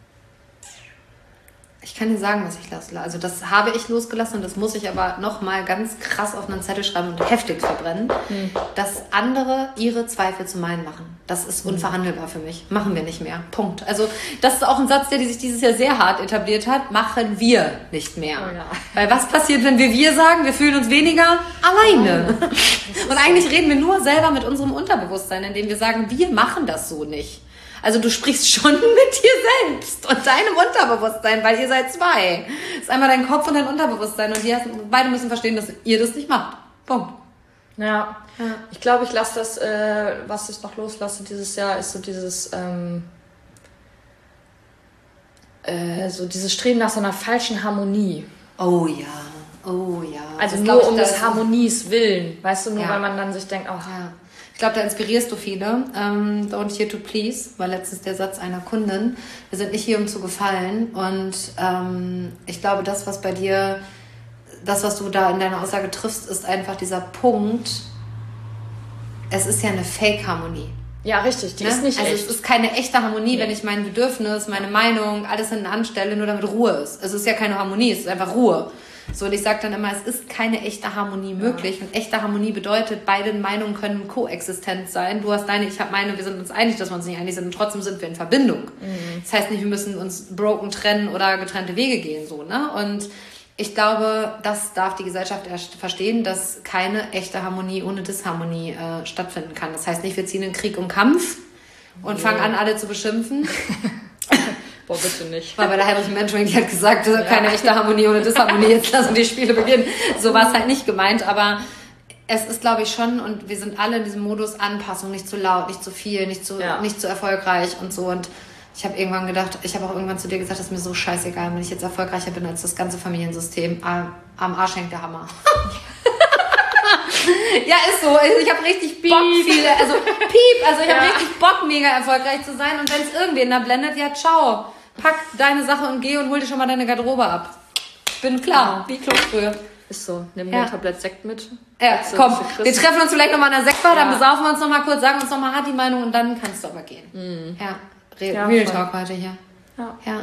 S1: Ich kann dir sagen, was ich lasse. Also das habe ich losgelassen und das muss ich aber nochmal ganz krass auf einen Zettel schreiben und heftig verbrennen, dass andere ihre Zweifel zu meinen machen. Das ist unverhandelbar für mich. Machen wir nicht mehr. Punkt. Also das ist auch ein Satz, der sich dieses Jahr sehr hart etabliert hat. Machen wir nicht mehr.
S3: Oh ja.
S1: Weil was passiert, wenn wir sagen, wir fühlen uns weniger alleine? Und eigentlich reden wir nur selber mit unserem Unterbewusstsein, indem wir sagen, wir machen das so nicht. Also du sprichst schon mit dir selbst und deinem Unterbewusstsein, weil ihr seid zwei. Das ist einmal dein Kopf und dein Unterbewusstsein und beide müssen verstehen, dass ihr das nicht macht. Punkt.
S3: Ja. Ich glaube, ich lasse das, was ich noch loslasse dieses Jahr, ist so dieses, so dieses Streben nach so einer falschen Harmonie.
S1: Oh ja.
S3: Also nur um des Harmonies willen. Weißt du, nur weil man dann sich denkt,
S1: ich glaube, da inspirierst du viele. Don't here to please, war letztens der Satz einer Kundin. Wir sind nicht hier, um zu gefallen. Und ich glaube, das, was du da in deiner Aussage triffst, ist einfach dieser Punkt. Es ist ja eine Fake-Harmonie.
S3: Ja, richtig, die ist nicht echt.
S1: Es ist keine echte Harmonie, wenn ich mein Bedürfnis, meine Meinung, alles hinten anstelle, nur damit Ruhe ist. Es ist ja keine Harmonie, es ist einfach Ruhe. So, und ich sage dann immer, es ist keine echte Harmonie möglich. Und echte Harmonie bedeutet, beide Meinungen können koexistent sein. Du hast deine, ich habe meine, wir sind uns einig, dass wir uns nicht einig sind und trotzdem sind wir in Verbindung. Das heißt nicht, wir müssen uns broken trennen oder getrennte Wege gehen, so, ne? Und ich glaube, das darf die Gesellschaft erst verstehen, dass keine echte Harmonie ohne Disharmonie stattfinden kann. Das heißt nicht, wir ziehen in Krieg und Kampf und fangen an, alle zu beschimpfen.
S3: Boah, bitte nicht.
S1: Weil bei der Heinrich Mentoring, die hat gesagt, keine echte Harmonie ohne Disharmonie, jetzt lassen die Spiele beginnen. So war es halt nicht gemeint, aber es ist, glaube ich, schon, und wir sind alle in diesem Modus Anpassung, nicht zu laut, nicht zu viel, nicht zu erfolgreich und so. Und ich habe irgendwann gedacht, ich habe auch irgendwann zu dir gesagt, das ist mir so scheißegal, wenn ich jetzt erfolgreicher bin als das ganze Familiensystem. Am Arsch hängt der Hammer. Ja, ist so. Ich habe richtig Bock, ich habe richtig Bock, mega erfolgreich zu sein. Und wenn es irgendwen da blendet, ja, ciao. Pack deine Sache und geh und hol dir schon mal deine Garderobe ab. Bin klar, wie Kloßbrühe.
S3: Ist so. Nimm mir ein Tablett Sekt mit.
S1: Ja, komm, wir treffen uns vielleicht nochmal in der Sektbar, dann besaufen wir uns nochmal kurz, sagen uns nochmal die Meinung und dann kannst du aber gehen. Real Talk heute hier. Ja.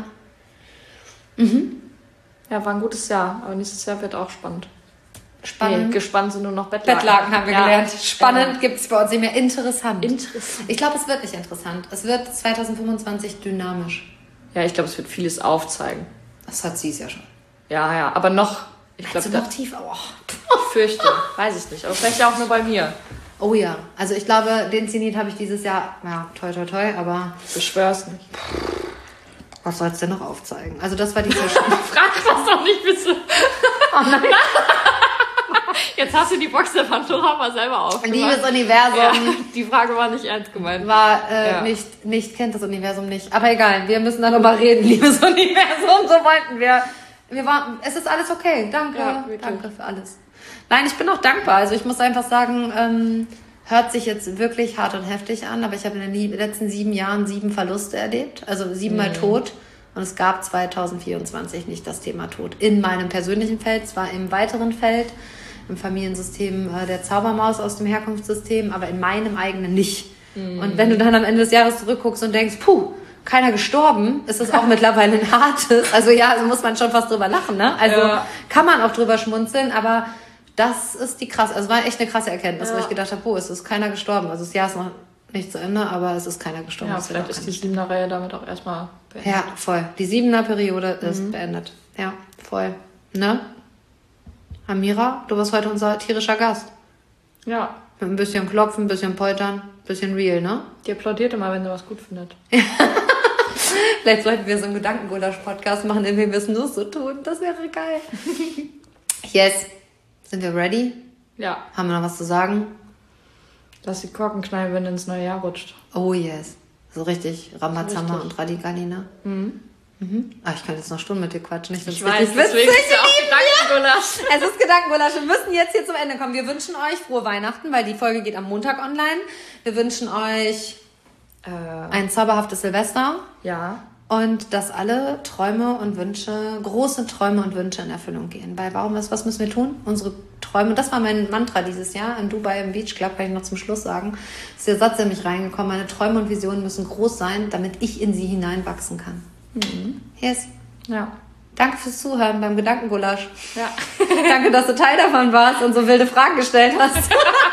S3: Ja, war ein gutes Jahr, aber nächstes Jahr wird auch spannend.
S1: Spannend.
S3: Nee, gespannt sind nur noch Bettlaken.
S1: Bettlaken haben wir gelernt. Spannend gibt's bei uns nicht mehr. Interessant. Ich glaube, es wird nicht interessant. Es wird 2025 dynamisch.
S3: Ja, ich glaube, es wird vieles aufzeigen.
S1: Das hat sie es ja schon.
S3: Ja, aber noch... Ich glaube,
S1: noch tiefer.
S3: Ich fürchte. Weiß ich nicht. Aber vielleicht auch nur bei mir.
S1: Oh ja. Also ich glaube, den Zenit habe ich dieses Jahr... Ja, toi, toi, toi, aber...
S3: Ich beschwör's nicht.
S1: Was soll es denn noch aufzeigen? Also das war die
S3: Frag das doch nicht, bitte.
S1: Oh nein.
S3: Jetzt hast du die Box der Pandora mal selber aufgemacht.
S1: Liebes Universum.
S3: Ja, die Frage war nicht ernst gemeint.
S1: War nicht, kennt das Universum nicht. Aber egal, wir müssen darüber reden, liebes Universum. So wollten wir. Es ist alles okay. Danke.
S3: Ja,
S1: danke für alles. Nein, ich bin auch dankbar. Also ich muss einfach sagen, hört sich jetzt wirklich hart und heftig an, aber ich habe in den letzten 7 Jahren 7 Verluste erlebt. Also 7-mal Tod. Und es gab 2024 nicht das Thema Tod. In meinem persönlichen Feld, zwar im weiteren Feld, im Familiensystem der Zaubermaus aus dem Herkunftssystem, aber in meinem eigenen nicht. Und wenn du dann am Ende des Jahres zurückguckst und denkst, keiner gestorben, ist das auch mittlerweile ein hartes. Also also muss man schon fast drüber lachen, ne? Also kann man auch drüber schmunzeln, aber das ist es war echt eine krasse Erkenntnis, wo ich gedacht habe, es ist keiner gestorben. Also das Jahr ist noch nicht zu Ende, aber es ist keiner gestorben.
S3: Ja, vielleicht ist die 7er-Reihe damit auch erstmal beendet.
S1: Ja, voll. Die 7er-Periode ist beendet. Ja, voll. Ne? Amira, du warst heute unser tierischer Gast.
S3: Ja.
S1: Mit ein bisschen Klopfen, ein bisschen Poltern, ein bisschen real, ne?
S3: Die applaudiert immer, wenn sie was gut findet.
S1: Vielleicht sollten wir so einen Gedankengulasch-Podcast machen, in dem wir es nur so tun. Das wäre geil. Yes. Sind wir ready?
S3: Ja.
S1: Haben wir noch was zu sagen?
S3: Lass die Korken knallen, wenn ins neue Jahr rutscht.
S1: Oh yes. So richtig Rambazamba und Radikali, ne? Ich kann jetzt noch Stunden mit dir quatschen.
S3: Ich weiß, deswegen ist ja auch Gedankengulasch.
S1: Es ist Gedankengulasch. Wir müssen jetzt hier zum Ende kommen. Wir wünschen euch frohe Weihnachten, weil die Folge geht am Montag online. Wir wünschen euch ein zauberhaftes Silvester.
S3: Ja.
S1: Und dass alle Träume und Wünsche, große Träume und Wünsche in Erfüllung gehen. Weil was müssen wir tun? Unsere Träume, und das war mein Mantra dieses Jahr in Dubai im Beach Club, kann ich noch zum Schluss sagen. Das ist der Satz, der mich reingekommen. Meine Träume und Visionen müssen groß sein, damit ich in sie hineinwachsen kann. Yes.
S3: Ja.
S1: Danke fürs Zuhören beim Gedankengulasch.
S3: Ja.
S1: Danke, dass du Teil davon warst und so wilde Fragen gestellt hast.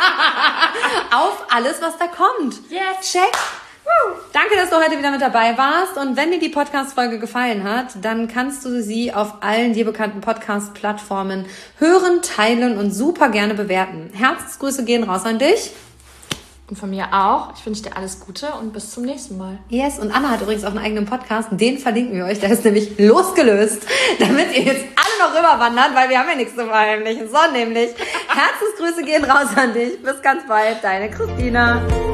S1: Auf alles, was da kommt.
S3: Yes.
S1: Check. Danke, dass du heute wieder mit dabei warst. Und wenn dir die Podcast-Folge gefallen hat, dann kannst du sie auf allen dir bekannten Podcast-Plattformen hören, teilen und super gerne bewerten. Herzensgrüße gehen raus an dich.
S3: Und von mir auch. Ich wünsche dir alles Gute und bis zum nächsten Mal.
S1: Yes, und Anna hat übrigens auch einen eigenen Podcast. Den verlinken wir euch. Der ist nämlich losgelöst, damit ihr jetzt alle noch rüberwandert, weil wir haben ja nichts zu verheimlichen. So nämlich. Herzensgrüße gehen raus an dich. Bis ganz bald. Deine Christina.